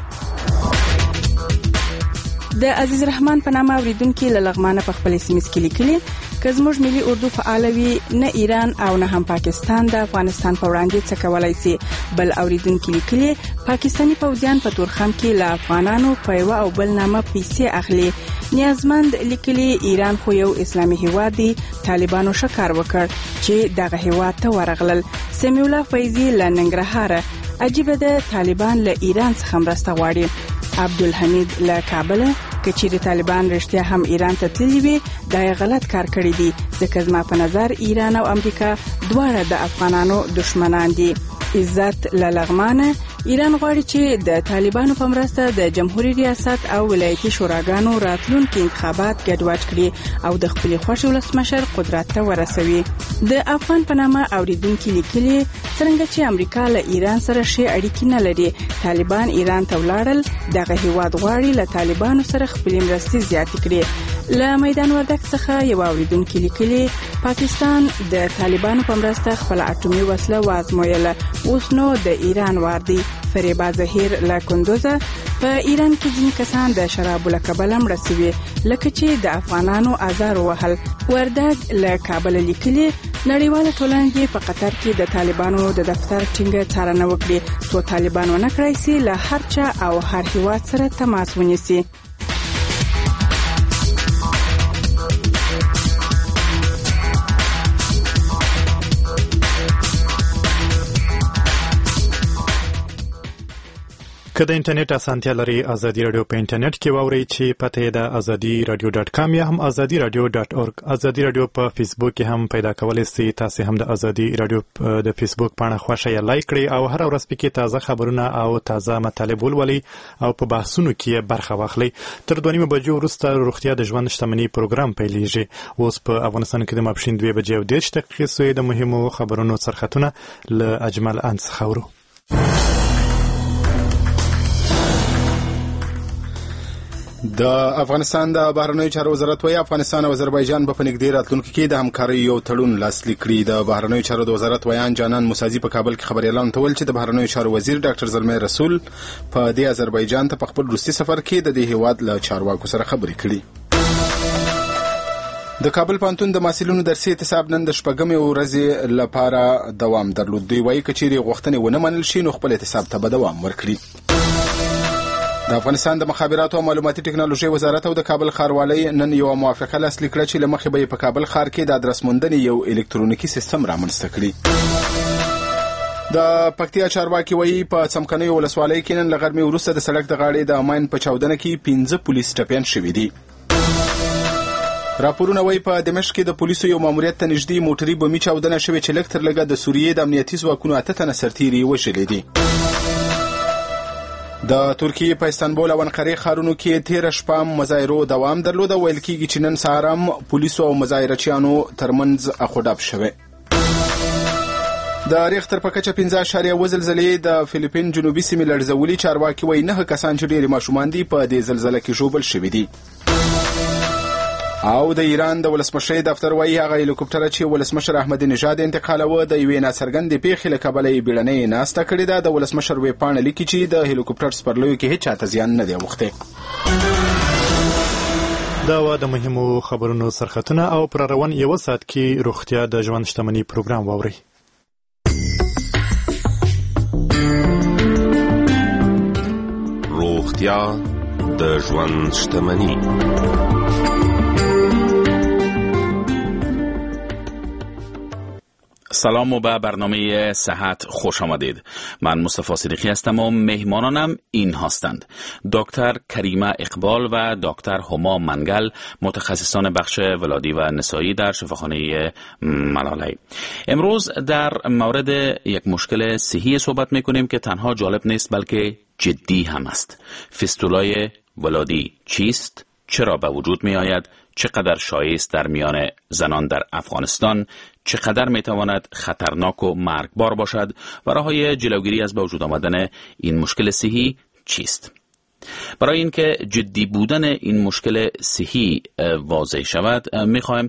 د عزیز رحمان په نامه اوریدونکو له لغمانه په خپل SMS کې لیکلي که زموږ ملي اردو فعال وي نه ایران او نه هم پاکستان د افغانستان په وړاندې څه کولای شي. بل اوریدونکو لیکلي پاکستانی پوځیان په تورخم کې له افغانانو په یو او بل نامه پیسې اخلي. نیازمند لیکلي ایران خو یو اسلامي هیواد دی طالبانو شکار وکړ چې دغه هیواد ته ورغلل. سمیع الله فیضی له ننګرهار عجیبه ده طالبان له ایران څخه مرسته غواړي. عبدالحمید له کابل کچېرې طالبان رښتیا هم ایران ته تللي وي دا یې غلط کار کړی دی ځکه زما په نظر ایران او امریکا دواړه د افغانانو دشمنان دي. عزت له لغمانه ایران غواړي چې د طالبانو په مرسته د جمهوریت ریاست او ولایتي شوراګانو راتلونکي انتخابات ګډوډ کړي او د خپل خوښ ولسمشر قدرت ته ورسوي. د افغان په نامه اوریدونکو لیکلي څنګه چې امریکا له ایران سره ښې اړیکې نه لري طالبان ایران ته ولاړل دغه هیواد غواړي له طالبانو سره خپل مرستې زیاتې کړي. له میدان وردګ څخه یو اوریدونکو لیکلي پاکستان د طالبانو په مرسته خپل اټومي وسله وازمویله اوس نو د ایران وار دی. فریبا زهیر له کندوزه په ایران کې ځینې کسان د شرابو له کبله مړه سوي لکه چې د افغانانو ازار وهل. وردګ له کابل لیکلي نړیواله ټولنه په قطر کې د طالبانو د دفتر ټینګه څارنه وکړي څو طالبانو نه کړای سي له هر چا او هر هیواد سره تماس ونیسي. که د انټرنیټ اسانتیا لري ازادي رادیو په انټرنیټ کې واورئ چې پته یې د azadiradio.com یا هم azadiradio.org. ازادي رادیو په فیسبوک کې هم پیدا کولای شئ. تاسو هم د ازادي رادیو د فیسبوک پاڼه خوښه یا لایک کړئ او هر ورځ پکې تازه خبرونه او تازه مطالب ولولئ او په بحثونو کې برخه واخلئ. تر 2:30 بجو وروسته روغتیا د ژوند شتمنۍ پروګرام پیلېږي. اوس په افغانستان کې د ماپښین 2:10 د مهمو خبرونو سرخطونه له اجمل انس خورو. د افغانستان د بهرنیو چارو وزارت وايي افغانستان او آذربایجان په نږدې راتلونکي کې د همکارۍ یو تړون لاسلیک کړي. د بهرنیو چارو د وزارت ویان جانان موسازي په کابل کې خبر اعلان کول چې د بهرنیو چارو وزیر ډاکټر زلمي رسول په دې آذربایجان ته په خپل روسي سفر کې د دې هیواد له چارواکو سره خبرې کړي. د کابل پوهنتون د محصلینو درسي اعتصاب نن د شپږمې ورځې لپاره دوام درلود. دوی وايي کچېرې غوښتنې ونه منل شي نو خپل اعتصاب ته به دوام ورکړي. د افغانستان د مخابراتو او معلوماتي ټکنالوژي وزارت او د کابل ښاروالۍ نن یو موافقه لاسلیک کړه چې له مخې به په کابل ښار کې د ادرس موندنې یو الکترونیکي سیستم رامنځته کړي. د پکتیا چارواکي وایي په څمکنیو ولسوالۍ کې نن له غرمې وروسته د سړک د غاړې د اماین په چاودنه کې 15 پولیس ټپیان شوي دي. راپورونه وایي په دمشق کې د پولیسو یو ماموریت ته نږدې موټري بمي چاودنه شوې چې لږ تر لږه د سوریې د امنیتي ځواکونو 8 تنه سرتیري وژلي دي. د ترکیې په استانبول او انقره ښارونو کې تیر شپه مظاهرو دوام درلود. ویل کېږي چې نن سهار هم پولیسو او مظاهرچیانو ترمنځ اخوډاب شوه. د ریختر په کچه 5.0 زلزلې د فلیپین جنوبي سیمې لړزولي. چارواکي وایي 9 کسان چې ډېر ماشومان دي په دې زلزلې کې ژوبل شوي دي. او د ایران د ولسمشر دفتر وایي هغه هلیکوپټر چې ولسمشر احمد نژاد انتقالوه د یوې ناڅرګندې پیښې له کبله یې بیړنۍ ناسته کړې ده. د ولسمشر ویبپاڼه لیکي چې د هلیکوپټر سپرلیو کې هیڅ چاته زیان نه دی اوښتی. دا و د مهمو خبرونو سرخطونه او پر روان یو ساعت کې روغتیا د ژوند شتمنۍ پروګرام واورئ. روغتیا د ژوند شتمنۍ. سلام و به برنامه صحت خوش آمدید. من مصطفی صدیقی هستم و مهمانانم این هستند: دکتر کریمه اقبال و دکتر هما منگل، متخصصان بخش ولادی و نسایی در شفاخانه ملاله. امروز در مورد یک مشکل صحی صحبت میکنیم که تنها جالب نیست بلکه جدی هم است. فیستولای ولادی چیست؟ چرا به وجود می آید؟ چقدر شایع است در میان زنان در افغانستان؟ چقدر میتواند خطرناک و مرگبار باشد و راههای جلوگیری از به وجود آمدن این مشکل صحی چیست؟ برای اینکه جدی بودن این مشکل صحی واضح شود میخوایم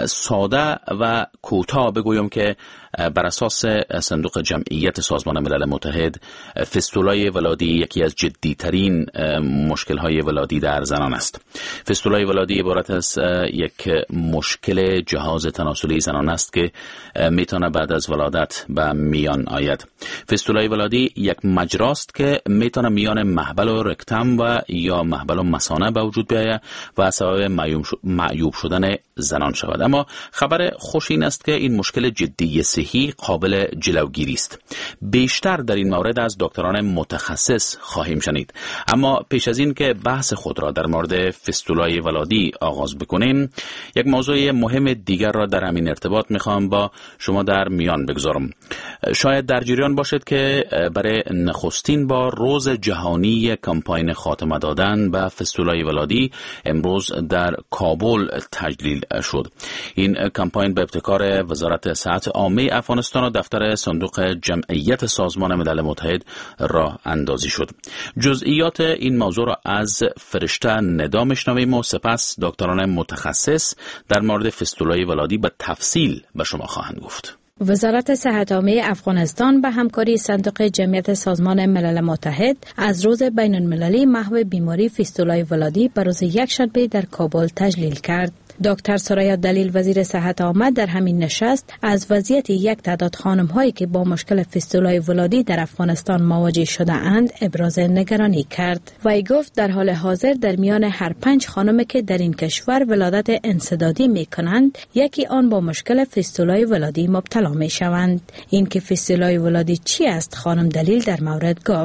ساده و کوتاه بگویم که بر اساس صندوق جمعیت سازمان ملل متحد فیستولای ولادی یکی از جدیترین مشکل‌های ولادی در زنان است. فیستولای ولادی عبارت از یک مشکل جهاز تناسلی زنان است که میتونه بعد از ولادت به میان آید. فیستولای ولادی یک مجراست که میتونه میان محبل و رکتم و یا محبل و مثانه به وجود بیاید و سبب معیوب شدن زنان شود. اما خبر خوش این است که این مشکل جدی صحی قابل جلوگیری است. بیشتر در این مورد از دکتران متخصص خواهیم شنید. اما پیش از این که بحث خود را در مورد فیستولای ولادی آغاز بکنیم، یک موضوع مهم دیگر را در همین ارتباط میخوام با شما در میان بگذارم. شاید در جریان باشد که برای نخستین بار روز جهانی کمپاین خاتمه دادن به فیستولای ولادی امروز در کابل تجلیل شد. این کمپاین به ابتکار وزارت صحت عامه افغانستان و دفتر صندوق جمعیت سازمان ملل متحد راه اندازی شد. جزئیات این موضوع را از فرشته ندا میشنویم و سپس دکتران متخصص در مورد فیستولای ولادی به تفصیل به شما خواهند گفت. وزارت صحت عامه افغانستان به همکاری صندوق جمعیت سازمان ملل متحد از روز بین المللی محو بیماری فیستولای ولادی به روز یکشنبه در کابل تجلیل کرد. دکتر سریا دلیل وزیر صحت عامه در همین نشست از وضعیت یک تعداد خانم‌هایی که با مشکل فیستولای ولادی در افغانستان مواجه شده اند ابراز نگرانی کرد. وی گفت در حال حاضر در میان هر 5 خانم که در این کشور ولادت انسدادی می‌کنند، یکی آن با مشکل فیستولای ولادی مبتلا می‌شوند. این که فیستولای ولادی چی است خانم دلیل در مورد گفت: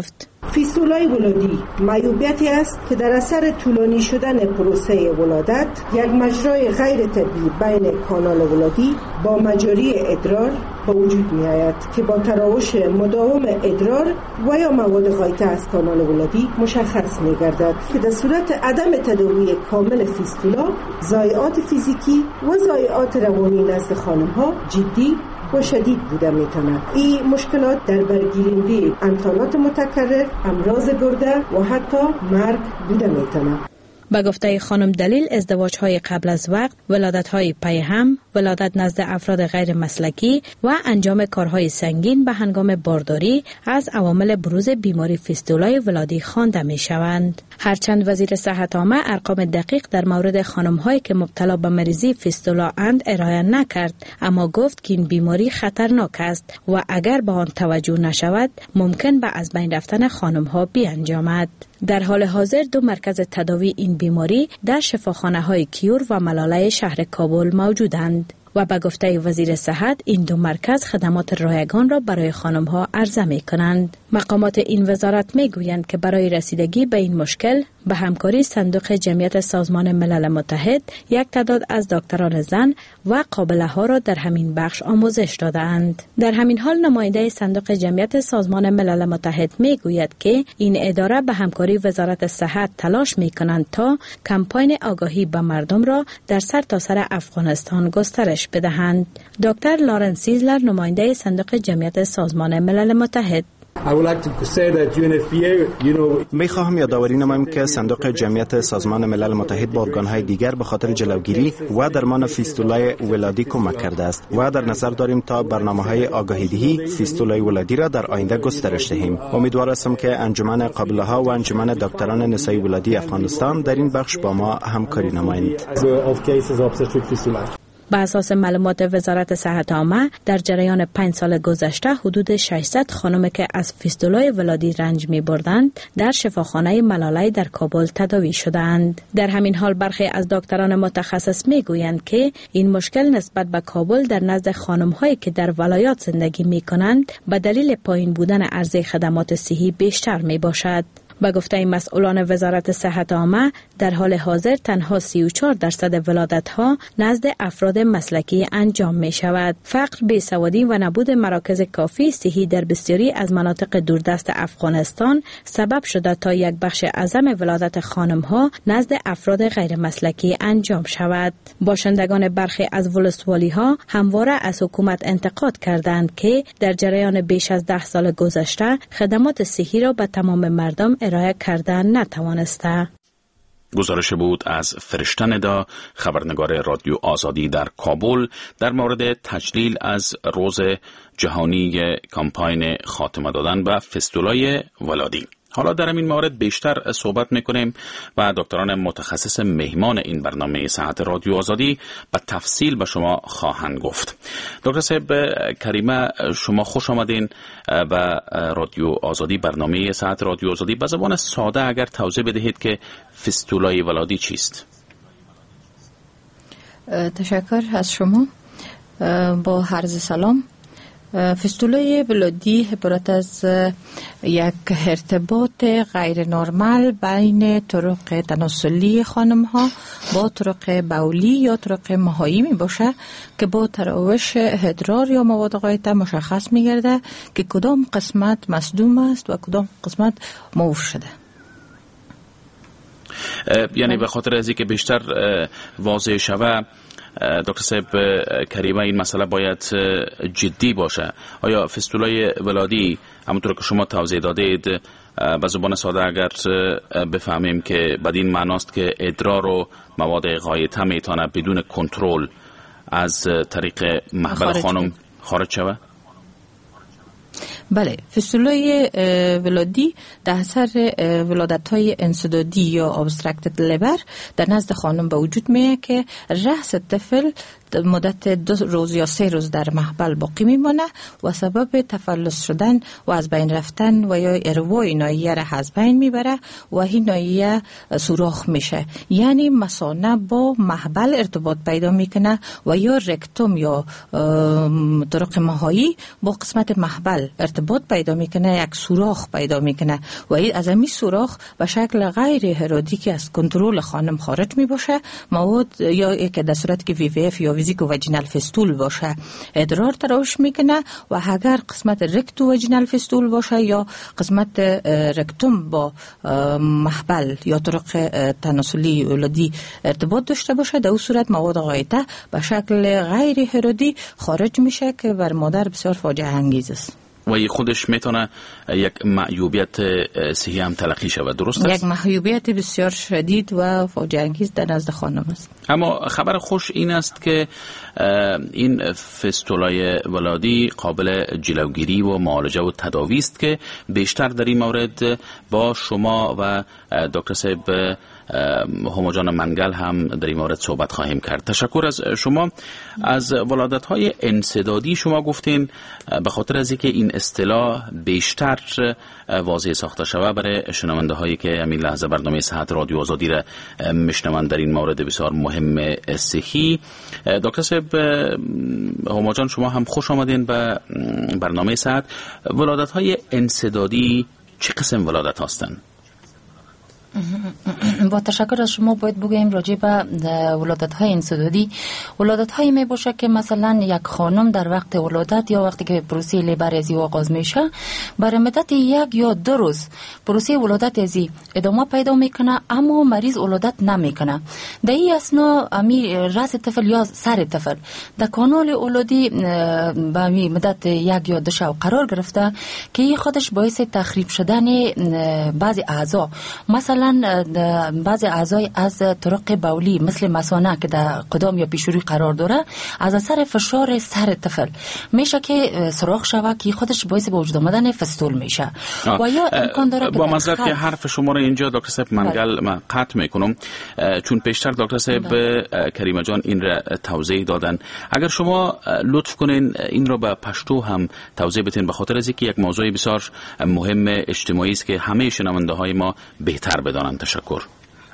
فیستولای ولادی معیوبیتی است که در اثر طولانی شدن پروسه ولادت یک مجرای غیر طبیعی بین کانال ولادی با مجاری ادرار به وجود می آید که با تراوش مداوم ادرار و یا مواد غایطه از کانال ولادی مشخص می گردد که در صورت عدم تداوی کامل فیستولا ضایعات فیزیکی و ضایعات روانی نزد خانم ها جدی و شدید بوده میتونه. این مشکلات در برگیرنده انتانات متکرر، امراض گرده و حتی مرگ بوده میتونه. به گفته خانم دلیل ازدواج‌های قبل از وقت، ولادت‌های پیهم، ولادت نزد افراد غیر مسلکی و انجام کارهای سنگین به هنگام بارداری از عوامل بروز بیماری فیستولای ولادی خوانده می‌شوند. هرچند وزیر صحت عامه ارقام دقیق در مورد خانم‌هایی که مبتلا به مریضی فیستولا اند ارائه نکرد، اما گفت که این بیماری خطرناک است و اگر به آن توجه نشود ممکن به از بین رفتن خانم‌ها بیانجامد. در حال حاضر 2 مرکز تداوی این بیماری در شفاخانه‌های کیور و ملاله شهر کابل موجودند و به گفته وزیر صحت این 2 مرکز خدمات رایگان را برای خانم‌ها عرضه می‌کنند. مقامات این وزارت می‌گویند که برای رسیدگی به این مشکل به همکاری صندوق جمعیت سازمان ملل متحد یک تعداد از دکتران زن و قابله‌ها را در همین بخش آموزش دادند. در همین حال نماینده صندوق جمعیت سازمان ملل متحد می‌گوید که این اداره به همکاری وزارت صحت تلاش می‌کنند تا کمپاین آگاهی به مردم را در سرتاسر افغانستان گسترش بدهند. دکتر لارنس سیزلر نماینده صندوق جمعیت سازمان ملل متحد: می خواهم یادآوری نمایم که صندوق جمعیت سازمان ملل متحد با ارگان‌های دیگر به خاطر جلوگیری و درمان فیستولای ولادی کمک کرده است و در نظر داریم تا برنامه‌های آگاهی‌دهی فیستولای ولادی را در آینده گسترش دهیم. امیدوار هستم که انجمن قابله‌ها و انجمن دکتران نسایی ولادی افغانستان در این بخش با ما همکاری نمایند. به اساس معلومات وزارت صحت عامه در جریان 5 سال گذشته حدود 600 خانم که از فیستولای ولادی رنج می بردند در شفاخانه ملاله در کابل تداوی شدند. در همین حال برخی از دکتران متخصص می گویند که این مشکل نسبت به کابل در نزد خانم هایی که در ولایات زندگی می کنند به دلیل پایین بودن عرضه خدمات صحی بیشتر می باشد. به گفته مسئولان وزارت صحت عامه در حال حاضر تنها 34% ولادت‌ها نزد افراد مسلکی انجام می شود. فقر، بیسوادی و نبود مراکز کافی صحی در بسیاری از مناطق دوردست افغانستان سبب شده تا یک بخش اعظم ولادت خانم‌ها نزد افراد غیر مسلکی انجام شود. باشندگان برخی از ولسوالی‌ها همواره از حکومت انتقاد کردند که در جریان بیش از 10 سال گذشته خدمات صحی را به تمام مردم ارائه کردن نتوانسته. گزارش بود از فرشته ندا، خبرنگار رادیو آزادی در کابل، در مورد تجلیل از روز جهانی کمپاین خاتمه دادن به فیستولای ولادی. حالا در این مورد بیشتر صحبت میکنیم و دکتران متخصص مهمان این برنامه صحت رادیو آزادی به تفصیل به شما خواهند گفت. دکتر صاحب کریمه، شما خوش آمدین و رادیو آزادی، برنامه صحت رادیو آزادی. به زبان ساده اگر توضیح بدهید که فیستولای ولادی چیست؟ تشکر از شما. با عرض سلام. فیستولای ولادی عبارت از یک ارتباط غیر نرمال بین طرق تناسلی خانم ها با طرق بولی یا طرق مهایی می باشه که با تراوش ادرار یا مواد غایطه مشخص می گرده که کدام قسمت مصدوم است و کدام قسمت معاف شده. یعنی به خاطر از اینکه بیشتر واضح شوه، دکتر صاحب کریمه، این مسئله باید جدی باشه. آیا فیستولای ولادی همونطور که شما توضیح دادید به زبان ساده اگر بفهمیم که بدین معناست که ادرار و مواد غایطه میتونه بدون کنترل از طریق محبل خانم خارج شوه؟ بله، فیستولای ولادی در اثر ولادت‌های انسدادی یا ابسترکتد لیبر در نزد خانم به وجود میاد که رأس طفل مدت 2 روز یا 3 روز در محبل باقی میمانه و سبب تفلس شدن و از بین رفتن و یا اروای ناحیه را از بین میبره و این ناحیه سوراخ میشه. یعنی مثانه با محبل ارتباط پیدا میکنه و یا رکتوم یا طرق مهایی با قسمت محبل ارتباط پیدا میکنه، یک سوراخ پیدا میکنه و این از این سوراخ به شکل غیر ارادی که از کنترل خانم خارج می باشه مواد یا که در صورت که VVF یا ویزیکو وجینال فستول باشه ادرار تراوش میکنه و اگر قسمت رکتو وجینال فستول باشه یا قسمت رکتوم با محبل یا طرق تناسلی ولادی ارتباط داشته باشه در اون صورت مواد غایطه به شکل غیر ارادی خارج میشه که بر مادر بسیار فاجعه انگیز است و خودش میتونه یک معیوبیت صحی هم تلقی شود. درست است؟ یک معیوبیت بسیار شدید و فاجعه انگیز در نزد خانم است. اما خبر خوش این است که این فستولای ولادی قابل جلوگیری و معالجه و تداوی است که بیشتر در این مورد با شما و دکتر صاحب هما جان منگل هم در این مورد صحبت خواهیم کرد. تشکر از شما. از ولادت‌های انسدادی شما گفتین به خاطر از اینکه این اصطلاح بیشتر واضح ساخته شود برای شنونده هایی که همین لحظه برنامه صحت رادیو آزادی را میشنوند در این مورد بسیار مهم صحی. دکتر صاحب هما جان شما هم خوش آمدین به برنامه صحت. ولادت‌های انسدادی چه قسم ولادت هستند؟ با تشکر از شما باید بگویم راجع به ولادت‌های انسدادی. ولادت‌هایی می باشه که مثلا یک خانم در وقت ولادت یا وقتی که پروسه لیبرزی آغاز میشه برای مدت 1 یا 2 روز پروسه ولادت ازی ادامه پیدا میکنه اما مریض ولادت نمیکنه. در این اثنا امی راس طفل یا سر طفل در کانال اولادی به مدت 1 یا 2 شب قرار گرفته که این خودش باعث تخریب شدن بعضی اعضا، مثلا بعضی اعضای از طرق بولی مثل مثانه که در قدم یا پیشروی قرار داره از اثر فشار سر طفل میشه که سوراخ شود که خودش باعث به وجود آمدن فستول میشه. و یا امکان داره با معذرت که حرف شما رو اینجا دکتر صاحب منگل من قطع میکنم چون پیشتر دکتر صاحب کریمه جان این را توضیح دادن. اگر شما لطف کنین این رو به پشتو هم توضیح بدین به خاطر از اینکه یک موضوع بسیار مهم اجتماعی است که همه شنونده های ما بهتر بدانند. تشکر.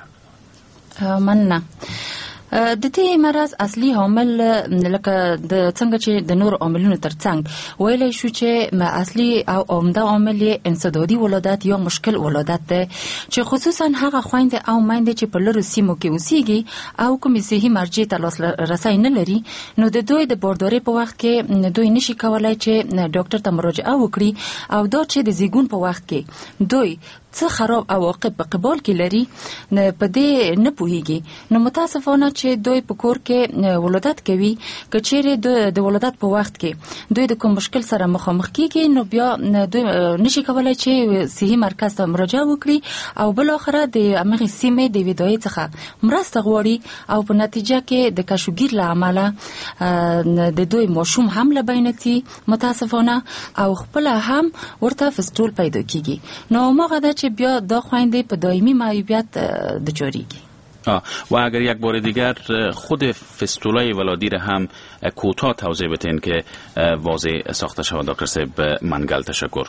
من نه د دې مرض اصلي عامل لکه د څنګه چې د نور عاملونو ترڅنګ ویلی شو چې اصلي او عمده عامل انسدادي ولادت یا مشکل ولادت ده چې خصوصا هغه خويندې او میندې چې په لرو سیمو کې اوسېږي او کومې صحي مرجع ته لاسرسی نه لري نو د دوی د بارداري په وخت کې دوی نشي کولای چې ډاکټر ته مراجعه وکړي او دا چې د زیږون په وخت کې دوی څه خراب عواقب په قبال کې لري په دې نه پوهیږي. نو متاسفانه چې دوی په کور کې ولادت کوي که چیرې د ولادت په وخت کې دوی د کوم مشکل سره مخامخ کیږي نو بیا دوی نشي کولای چې صحي مرکز ته مراجعه وکړي او بل اخره د امغه سیمه د ویدای څخه مرسته غواړي او په نتیجه کې د کشوګیر له امله د دوی ماشوم هم لبینتي متاسفانه او خپل هم ورته فستول پیدا کیږي. نو موږ چې بیا دا خويندې په دایمي معیوبیت دچاریږي. و اگر یک بار دیگر خود فستولای ولادی را هم کوتاه توضیح بدین که واضح ساخته شود دکتر صاحب منگل. تشکر.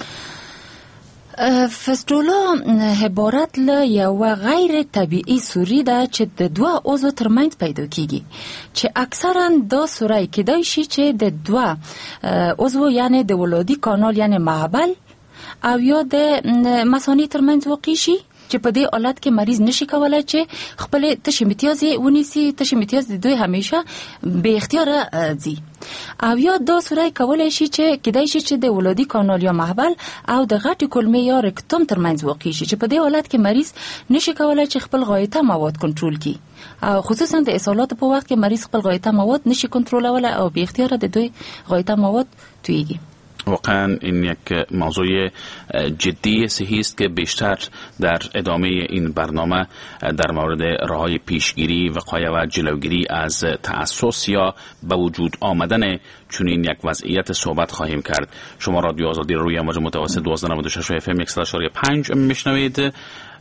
فستولا عبارت له یو غیر طبیعي سوري ده چې د دوه عضو ترمنځ پیدا کیږي چې اکثرا دا سوري کېدای شي چې د دوه عضو یعنی د ولادي کانال یعنی محبل او یا د مثانې ترمنځ واقع شي چې په دې حالت کې مریض نشي کولای چې خپل تشې امتیاز ونیسي. تشې امتیاز د دوی همیشه به اختیار ځي او یا دا سوري کولای شي چې کېدای شي چې د ولادي کانال یا محبل او د غټې کلمې یا رکتوم ترمنځ واقع شي چې په دې حالت کې مریض نشي کولای چې خپل غایطه مواد کنټرول کړي او خصوصا د اسهالات په وخت کې مریض خپل غایطه مواد نشي کنټرولولای او به اختیار د دوی غایطه مواد تویږي. واقعا این یک موضوع جدی صحی است که بیشتر در ادامه این برنامه در مورد راه‌های پیشگیری، وقایه و جلوگیری از تأسس یا به وجود آمدن چنین یک وضعیت صحبت خواهیم کرد. شما رادیو آزادی روی امواج متوسط 1296 FM 100.5 میشنوید.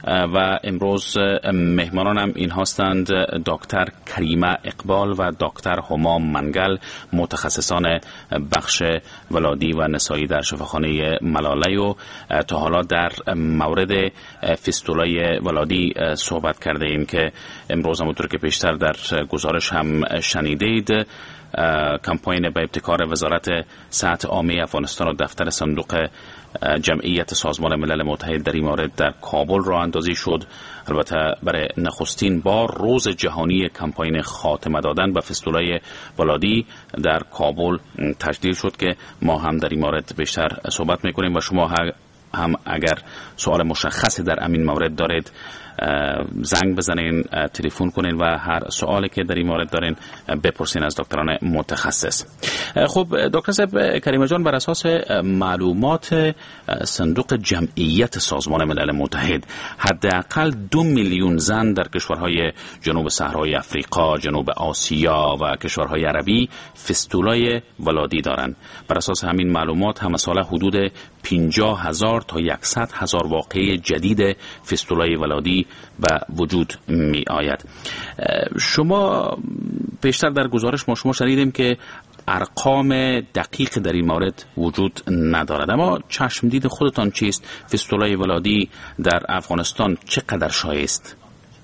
و امروز مهمانانم این هستند دکتر کریمه اقبال و دکتر هما منگل، متخصصان بخش ولادی و نسایی در شفاخانه ملاله و تا حالا در مورد فیستولای ولادی صحبت کرده ایم که امروز همونطور که پیشتر در گزارش هم شنیدید کمپاین به ابتکار وزارت صحت عامه افغانستان و دفتر صندوق جمعیت سازمان ملل متحد در این مورد در کابل راه اندازی شد. البته برای نخستین بار روز جهانی کمپاین خاتمه دادن به فیستولای ولادی در کابل تجلیل شد که ما هم در این مورد بیشتر صحبت میکنیم و شما هم اگر سوال مشخصی در امین مورد دارید زنگ بزنین، تلفن کنین و هر سوالی که در این مورد دارین بپرسین از دکتران متخصص. خب دکتر صاحب کریمه جان، بر اساس معلومات صندوق جمعیت سازمان ملل متحد حداقل 2 میلیون زن در کشورهای جنوب صحرای افریقا، جنوب آسیا و کشورهای عربی فیستولای ولادی دارند. بر اساس همین معلومات هم ساله حدود 50,000 تا 100,000 واقعه جدید فیستولای ولادی به وجود می آید. شما پیشتر در گزارش ما شما شنیدیم که ارقام دقیق در این مورد وجود ندارد، اما چشمدید خودتان چیست؟ فیستولای ولادی در افغانستان چقدر شایع است؟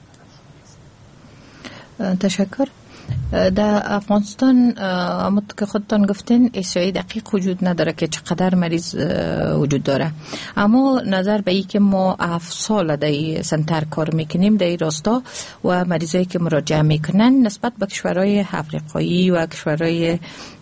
تشکر. در افغانستان همونطور که خودتان گفتین احصایی دقیق وجود نداره که چقدر مریض وجود داره، اما نظر به ای که ما 7 سال در سنتر کار میکنیم در این راستا و مریضایی که مراجعه میکنن نسبت به کشورهای افریقایی و کشورهای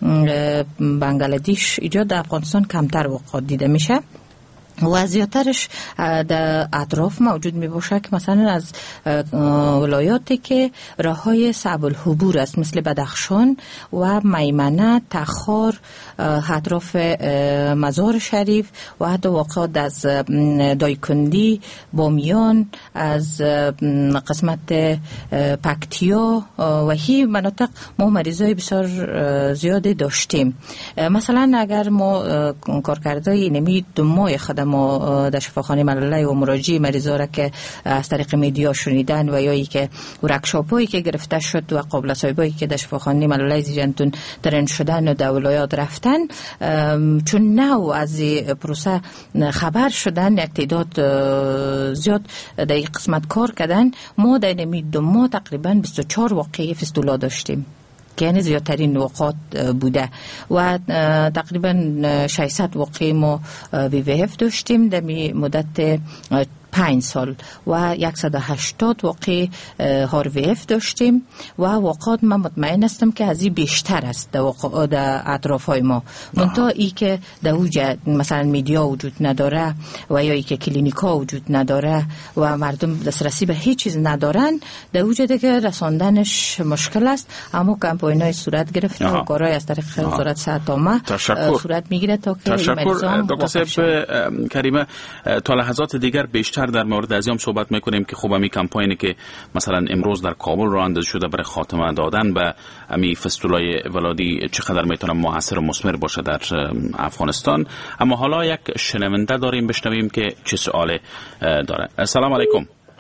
بنگلادش اینجا در افغانستان کمتر وقوع دیده میشه و زیادترش در اطراف موجود می باشه که مثلا از ولایاتی که راههای صعب العبور است مثل بدخشان و میمنه، تخار، اطراف مزار شریف و حتی واقعات از دایکندی، بامیان، از قسمت پکتیا و هی مناطق ما مریضای بسیار زیادی داشتیم. مثلا اگر ما کارکردهای نمی 2 ماه خدمات ما در شفاخانه ملاله و مراجعه مریضا را که از طریق میدیا شنیدن و یا ای که ورکشاپایی که گرفته شد و قابل صاحبایی که در شفاخانه ملاله زیجنتون ترند شدن و در ولایات رفتن، چون نو از پروسه خبر شدن یک تعداد زیاد در این قسمت کار کردن، ما در نمید 2 ماه تقریبا 24 واقعه فیستولا داشتیم که یعنی زیادترین وقات بوده و تقریبا 600 واقعه ما VVF داشتیم در مدت 5 سال و 180 واقع HRVF داشتیم و واقعات من مطمئن هستم که از این بیشتر است در اطراف های ما. منتها ای که در اوج مثلا میدیا وجود نداره و یا ای که کلینیکا وجود نداره و مردم دسترسی به هیچ چیز ندارن، در اوج دیگه رساندنش مشکل است. اما کمپاین‌های صورت گرفته و کارهای از طریق وزارت صحت عامه صورت میگیره تا که تشکر دکتر صاحب کریمه. تا لحظات دیگر بیشتر در مورد ازیام صحبت میکنیم که خوب همی کمپاینی که مثلا امروز در کابل راه اندازی شده برای خاتمه دادن به همی فیستولای ولادی چقدر میتونه موثر و مثمر باشه در افغانستان. اما حالا یک شنونده داریم، بشنویم که چه سوالی داره. السلام علیکم.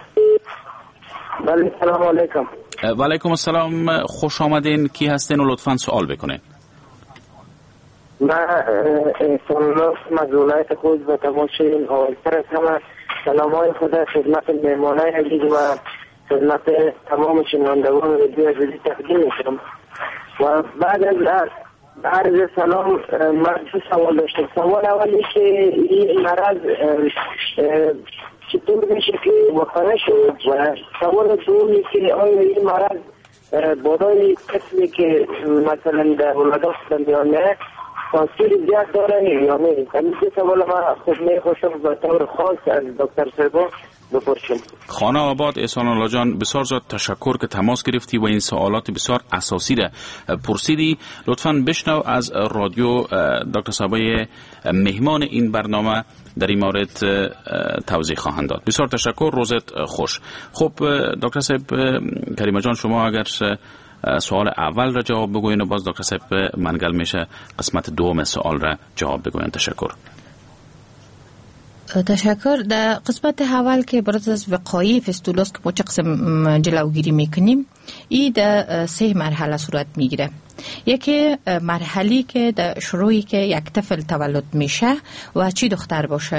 بله سلام علیکم. و علیکم السلام، خوش آمدین. کی هستین و لطفاً سوال بکنین. من سنوس مزولایت خود و تماشین آلتر از همه سلامای خود خدمت مهمانای عزیز و خدمت تمام شنوندگان رادیو عزیزی تقدیم میکنم. و بعد از عرض سلام من 2 سوال داشتم. سوال اولی که این مرض چطور میشه که وقایع شد و سوال دومی که آیا این مرض بادای قسمی که مثلا در ولادت میانه تاثیر زیاد داره یا نه؟ همین سوال ما خود میخواستم به طور خاص از دکتر صاحب بپرسم. خانه آباد احسان الله جان، بسیار زیاد تشکر که تماس گرفتی و این سوالات بسیار اساسی را پرسیدی. لطفاً بشنو از رادیو دکتر صاحبای مهمان این برنامه در این مورد توضیح خواهند داد. بسیار تشکر، روزت خوش. خب دکتر صاحب کریمه جان، شما اگر سوال اول را جواب بگوین و باز دکتر صاحب منگل میشه قسمت دوم سوال را جواب بگوین. تشکر. تشکر. در قسمت اول که برای از وقایع فستولاست که ما چه قسم جلوگیری میکنیم، این در 3 مرحله صورت میگیره. یکی مرحله که در شروعی که یک طفل تولد میشه و چی دختر باشه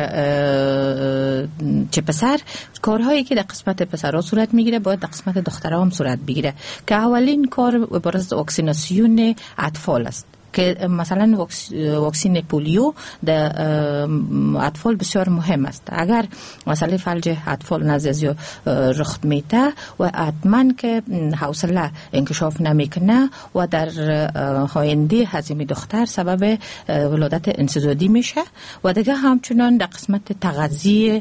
چه پسر، کارهایی که در قسمت پسرها صورت میگیره باید در قسمت دخترها هم صورت بگیره که اولین کار برای واکسیناسیون اطفال است که مثلا واکسین پولیو در اطفال بسیار مهم است. اگر مسئله فلج اطفال نزدیک رخ میده و حتما که حوصله انکشاف نمیکنه و در آینده هضم دختر سبب ولادت انسدادی میشه و دیگه همچنان در قسمت تغذیه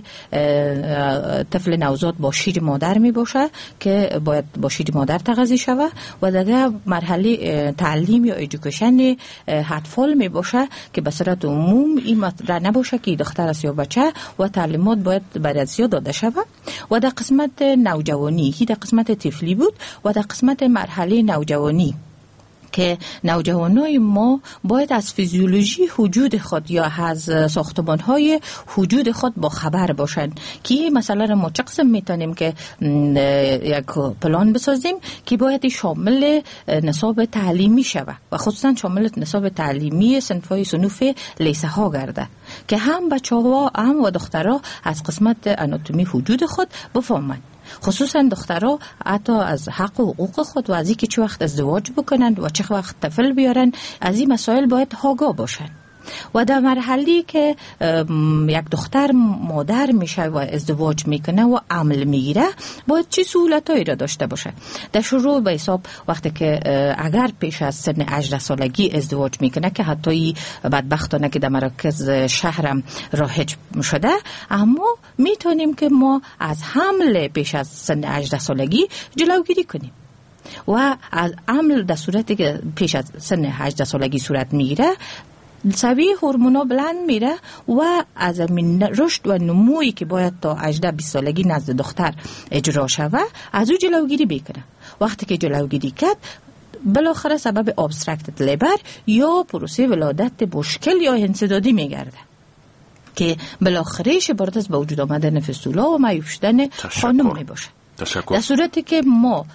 طفل نوزاد با شیر مادر می باشه که باید با شیر مادر تغذیه شود و دیگه مرحله تعلیم یا ایژوکیشن اطفال می باشه که به صورت عموم این مطرح نباشه که دختر است یا بچه و تعلیمات باید بعد از زیاد داده شود. و در قسمت نوجوانی که در قسمت طفلی بود و در قسمت مرحله نوجوانی که نوجوانای ما باید از فیزیولوژی وجود خود یا از ساختمان‌های وجود خود با خبر باشند که مثلا ما چه قسم میتونیم که یک پلان بسازیم که باید شامل نصاب تعلیمی شود و خصوصا شامل نصاب تعلیمی صنوف لیسه ها گرده که هم بچه‌ها هم و دخترها از قسمت آناتومی وجود خود بفهمند. خصوصا دخترها حتی از حق و حقوق خود و از اینکه چه وقت ازدواج بکنند و چه وقت طفل بیارن از این مسائل باید آگاه باشند. و در مرحله که یک دختر مادر میشه و ازدواج میکنه و حمل میگیره باید چه سهولتایی را داشته باشه. در شروع به حساب وقتی که اگر پیش از سن 18 سالگی ازدواج میکنه که حتی بدبختانه که در مراکز شهرم رایج شده، اما میتونیم که ما از حمل پیش از سن 18 سالگی جلوگیری کنیم و از حمل در صورتی که پیش از سن 18 سالگی صورت میگیره سویه هورمونا بلند میره و از من رشد و نمویی که باید تا 18-20 سالگی نزد دختر اجرا شوه از او جلوگیری بکنه. وقتی که جلوگیری کرد بالاخره سبب ابسترکتد لیبر یا پروسه ولادت مشکل یا انسدادی میگرده که بالاخرهش برد از به وجود آمدن فستولا و معیوب شدن خانم میباشه. در صورتی که ما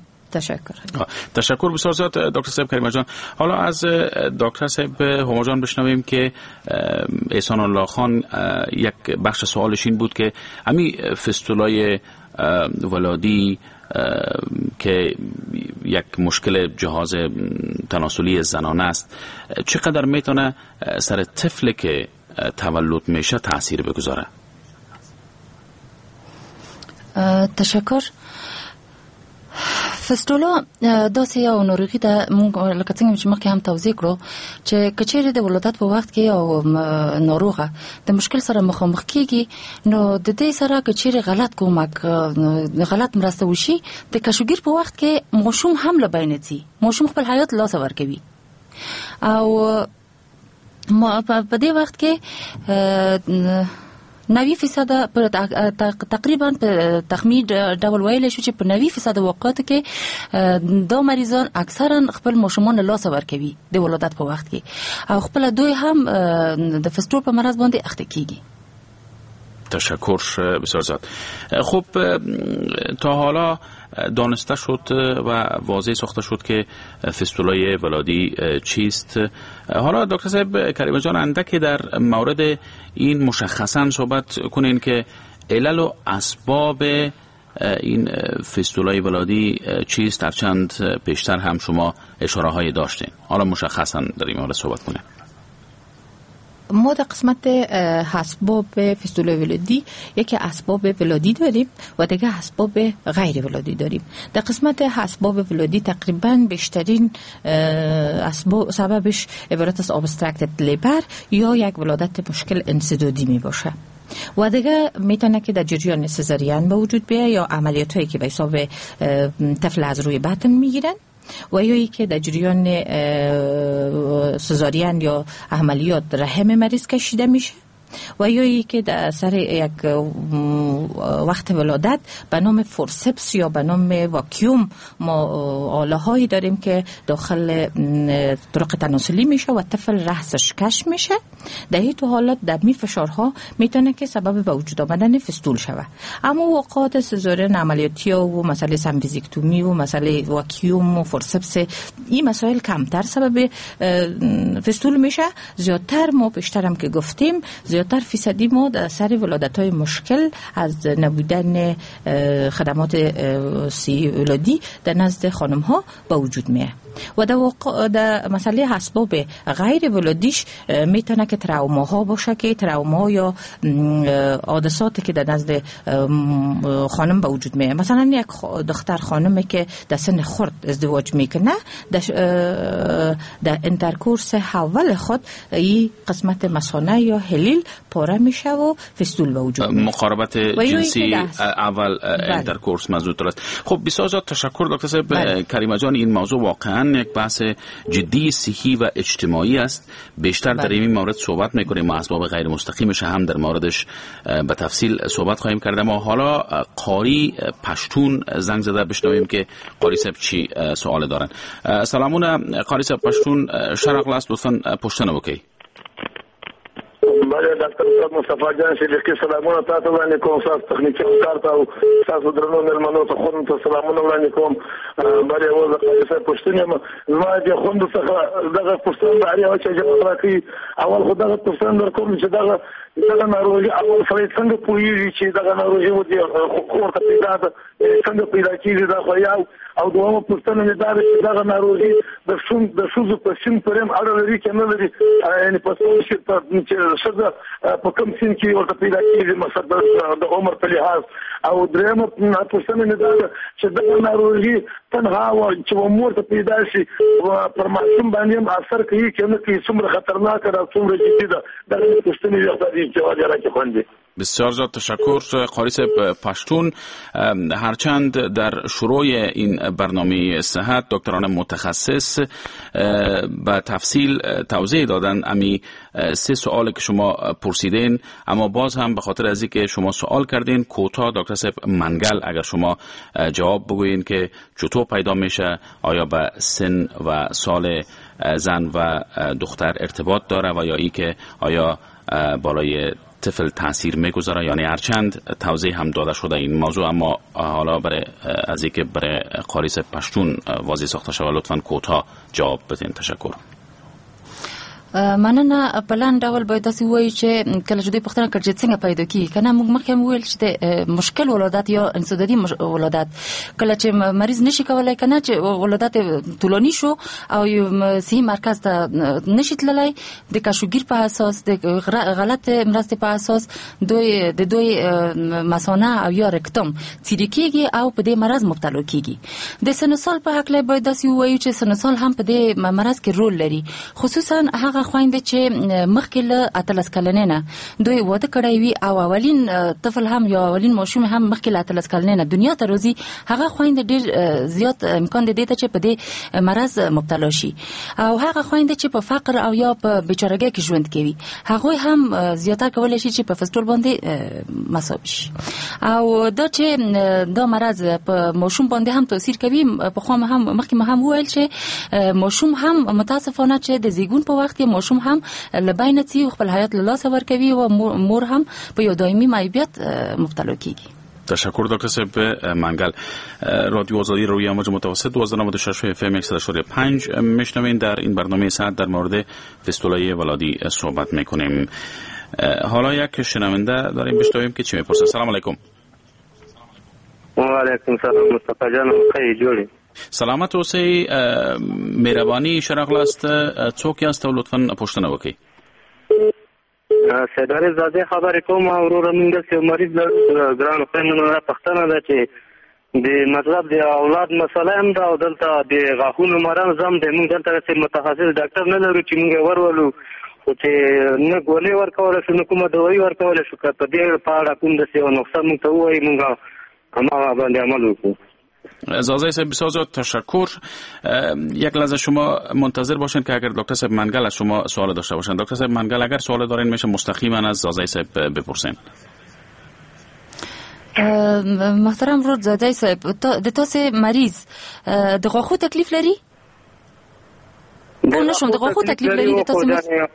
تشکر بسیار زیاد دکتر صاحب کریمه جان. حالا از دکتر صاحب هما جان بشنویم که احسان الله خان یک بخش سوالش این بود که همین فستولای ولادی که یک مشکل جهاز تناسلی زنانه است چقدر میتونه سر طفل که تولد میشه تاثیر بگذاره؟ تشکر. فستولا داسې یو ناروغي ده مونږ لکه څنګه چې مخکې هم توضیح کړو چې کچېرې د ولادت په وخت کې یو ناروغه د مشکل سره مخامخ کیږي نو د دې سره کچېرې غلط مرسته وشي د کشوګیر په وخت کې ماشوم هم له بینه ځي، ماشوم خپل حیات لاس ورکوي او په دې وخت کې 90% تقریبا په تخمین ډول ویل شو چې په 90% واقعاتو کې دا مریضان اکثرا خپل ماشومان له لاس ورکوي د ولادت په وخت کې او خپل دوی هم د فستول په مرض باندې اخته کیږي. تشکر بسیار زیاد. خب تا حالا دانسته شد و واضح ساخته شد که فستولای ولادی چیست. حالا دکتر صاحب کریمه جان اندکی در مورد این مشخصا صحبت کنین که علل و اسباب این فستولای ولادی چیست، هرچند پیشتر هم شما اشاره های داشتین. حالا مشخصا در این مورد صحبت کنین. ما در قسمت اسباب فستولای ولادی یکی اسباب ولادی داریم و دیگه اسباب غیر ولادی داریم. در قسمت اسباب ولادی تقریبا بیشترین اسباب سببش عبارت از ابسترکتد لیبر یا یک ولادت مشکل انسدادی می باشه و دیگه میتونه که در جریان سزارین به وجود بیاید یا عملیات هایی که به حساب طفل از روی بطن میگیرن و یا ای که در جریان سزارین یا عملیات رحم مریض کشیده میشه و یا که در سر یک وقت ولادت به نام فورسپس یا به نام واکیوم ما آله هایی داریم که داخل طرق تناسلی میشه و طفل رأسش کش میشه. در این حالت در می فشارها میتونه که سبب به وجود آمدن فستول شود. اما وقات سزارین عملیاتی و مسئله سمبیزیکتومی و مسئله واکیوم و فورسپس این مسائل کمتر سبب فستول میشه. زیادتر ما بیشترم که گفتیم زیادتر فیصدی ما در سر ولادت‌های مشکل از نبودن خدمات ولادی در نزد خانم ها به وجود میه و در مسئله اسباب غیر ولادیش میتونه که تراوما ها باشه که تراوما یا حادثاتی که در نزد خانم به وجود میه. مثلا یک دختر خانمی که در سن خرد ازدواج میکنه در انترکورس اول خود این قسمت مثانه یا هلیل پاره میشه و فستول به وجود میاد. مقاربت جنسی اول انترکورس موضوع است. خب بسیار زیاد تشکر دکتر صاحب کریمه جان. این موضوع واقعا یک بحث جدی صحی و اجتماعی است. بیشتر در این مورد صحبت میکنیم. ما اسباب غیر مستقیمش هم در موردش به تفصیل صحبت خواهیم کرد. ما حالا قاری پشتون زنگ زده بشنویم که قاری صاحب چی سوال دارن. سلامونه قاری صاحب پشتون شرق لاست لطفا پشتنه وکي. بله ډاکټر صاحب مصطفی جان شریفي سلامونه تاسو باندې کوم تاسو تخنیکی کارته او تاسو درنو مېلمنو ته خو ته سلامونه وړاندې کوم. بله اوس د پښتنې ما د خوند څخه دغه پښتون باندې او چې جواب راکړي اول خو دغه پښتون درکوم چې دغه ناروغي اول سره څنګه پوهیږي چې دغه ناروغي و دي خو ته پیدا ده څنګه پیدا کیږي دا خو یو او دومره پښتنه نه دا چې دغه ناروغي د شوزو په سین پرم اړه لري چې نه لري یعنی په څو شي چې شزه په کوم سین کې ورته پیدا کیږي مثلا د عمر په لحاظ او درېمه پښتنه نه دا چې دغه ناروغي تنها و چې مور ته پیدا شي پر ماشوم باندې اثر کوي چې نه کې څومره خطرناک او څومره جدي ده دغه پښتنه یو ځای جواب راکړي خوندي. بسیار زیاد تشکر قاری صاحب پشتون. هرچند در شروع این برنامه صحت دکتران متخصص به تفصیل توضیح دادن امی 3 سوال که شما پرسیدین، اما باز هم به خاطر از اینکه شما سوال کردین کوتاه دکتر صاحب منگل اگر شما جواب بگوین که چطور پیدا میشه، آیا به سن و سال زن و دختر ارتباط داره و یا ای که آیا بالای طفل تاثیر میگذاره، یعنی هرچند توضیح هم داده شده این موضوع، اما حالا برای از اینکه برای قاری صاحب پشتون واضح ساخته شود لطفاً کوتاه جواب بدین. تشکر. مننه. په لاندې ډول باید داسې وایي چې کله چې دوی پوښتنه کړي چې څنګه پیدا کیږي، کنه موږ مخکې هم ویل چې د مشکل ولادت یا انسدادي ولادت کله چې مریض نشي کولای کنه چې ولادت طولانی شو او صحي مرکز ته نشي تللی، د کشوګیر په اساس د غلط مرستې په اساس دوی مثانه او یا رکتوم څیرې کیږي او په دې مرض مبتلا کیږي. د سنوسال په حق له باید داسې وایي چې سنوسال هم په دې مرض کې رول لري، خصوصا هغه خويندې چې مخکې له 13 کلنې نه دوی واده کړی وي او اولین طفل هم یا اولین ماشوم هم مخکې له 13 کلنې نه دنیا ته راځي، هغه خويندې ډېر زیات امکان دی ته چې په دې مرض مبتلا شي. او هغه خويندې چې په فقر او یا په بیچارهګۍ کې ژوند کوي هغه هم زیاتره کولای شي چې په فستول باندې مصاب شي. او دا چې دا مرض په ماشوم باندې هم تاثیر کوي، په خو هم مخکې هم ویل چې ماشوم هم متاسفانه چې د زیږون په وخت ماشوم هم لبینتی خپل حیات له لاسه ورکوي و مور هم په یو دایمي معیوبیت مبتلا کیږي. تشکر دکتر صاحب منگل. رادیو آزادی روی امواج متوسط 1296 FM 100.5 میشنوین. در این برنامه ساعت در مورد فستولای ولادی صحبت میکنیم. حالا یک شنونده داریم بشنویم که چی میپرسه. سلام علیکم. و علیکم سلام مصطفی جان، خیلی جوړی. سلامت اوسئ. مهرباني شرق لاست څوک یاست او لطفا پوښتنه وکړئ. سیداري زاده خبرې کوم او ورور موږ چې مریض ګران پېنونه پښتنه ده چې د مطلب د اولاد مسله هم دا او دلته د غاښونو مرض هم د موږ دلته چې متخصص ډاکټر نه لرو چې موږ ورولو خو چې نه ګولې ورکول شو نه کومه دوايي ورکول شو که په دې په اړه کوم د څه نقصان موږ ته وایي موږ هماغه باندې عمل وکړو. زازای صاحب بسیار زیاد تشکر. یک لحظه شما منتظر باشین که اگر دکتر صاحب منگل از شما سوال داشته باشن. دکتر صاحب منگل اگر سوال دارین میشه مستقیما از زازای صاحب بپرسین. محترم رود زازای صاحب د تاسو مریض د غاښو تکلیف لري؟ نه شوم د غاښو تکلیف لري د تاسو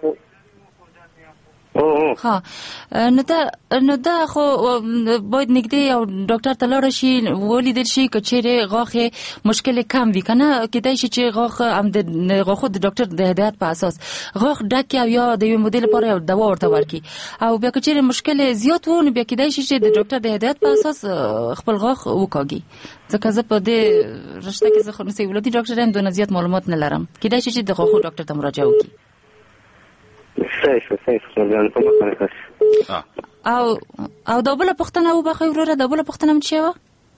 ها نو دا خو باید نږدې او ډاکټر ته لاړ شي ولیدل شي که چیرې غاښ مشکل کم وي کنه کېدای شي چې غاښ هم د غاښو د ډاکټر د هدایت په اساس غاښ ډک او یا د یو مودې لپاره یو دوا ورته ورکړي او بیا که چیرې مشکل زیات و نو بیا کېدای شي چې د ډاکټر د هدایت په اساس خپل غاښ وکاږي. ځکه زه په دې رشته کې زه خو نسي ولادي ډاکټر هم دونه زیات معلومات نه لرم. کېدای شي چې د غاښو ډاکټر ته مراجعه وکړي. او دا بله پوښتنه وبخښئ وروره دا بله پوښتنه هم چی وه؟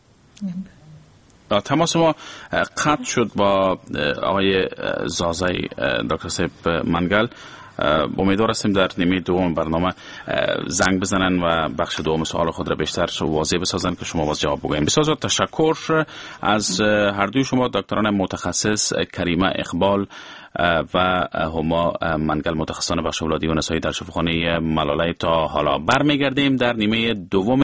تماس ما قطع شد با آقای زازای دکتر صاحب منگل. امیدوار هستیم در نیمه دوم برنامه زنگ بزنن و بخش دوم سوال خود را بیشتر واضح بسازن که شما باز جواب بگوییم. بسیار تشکر از هر دوی شما دکتران متخصص کریمه اقبال و هما منگل متخصصان بخش ولادی و نسایی در شفاخانه ملاله. تا حالا برمیگردیم در نیمه دوم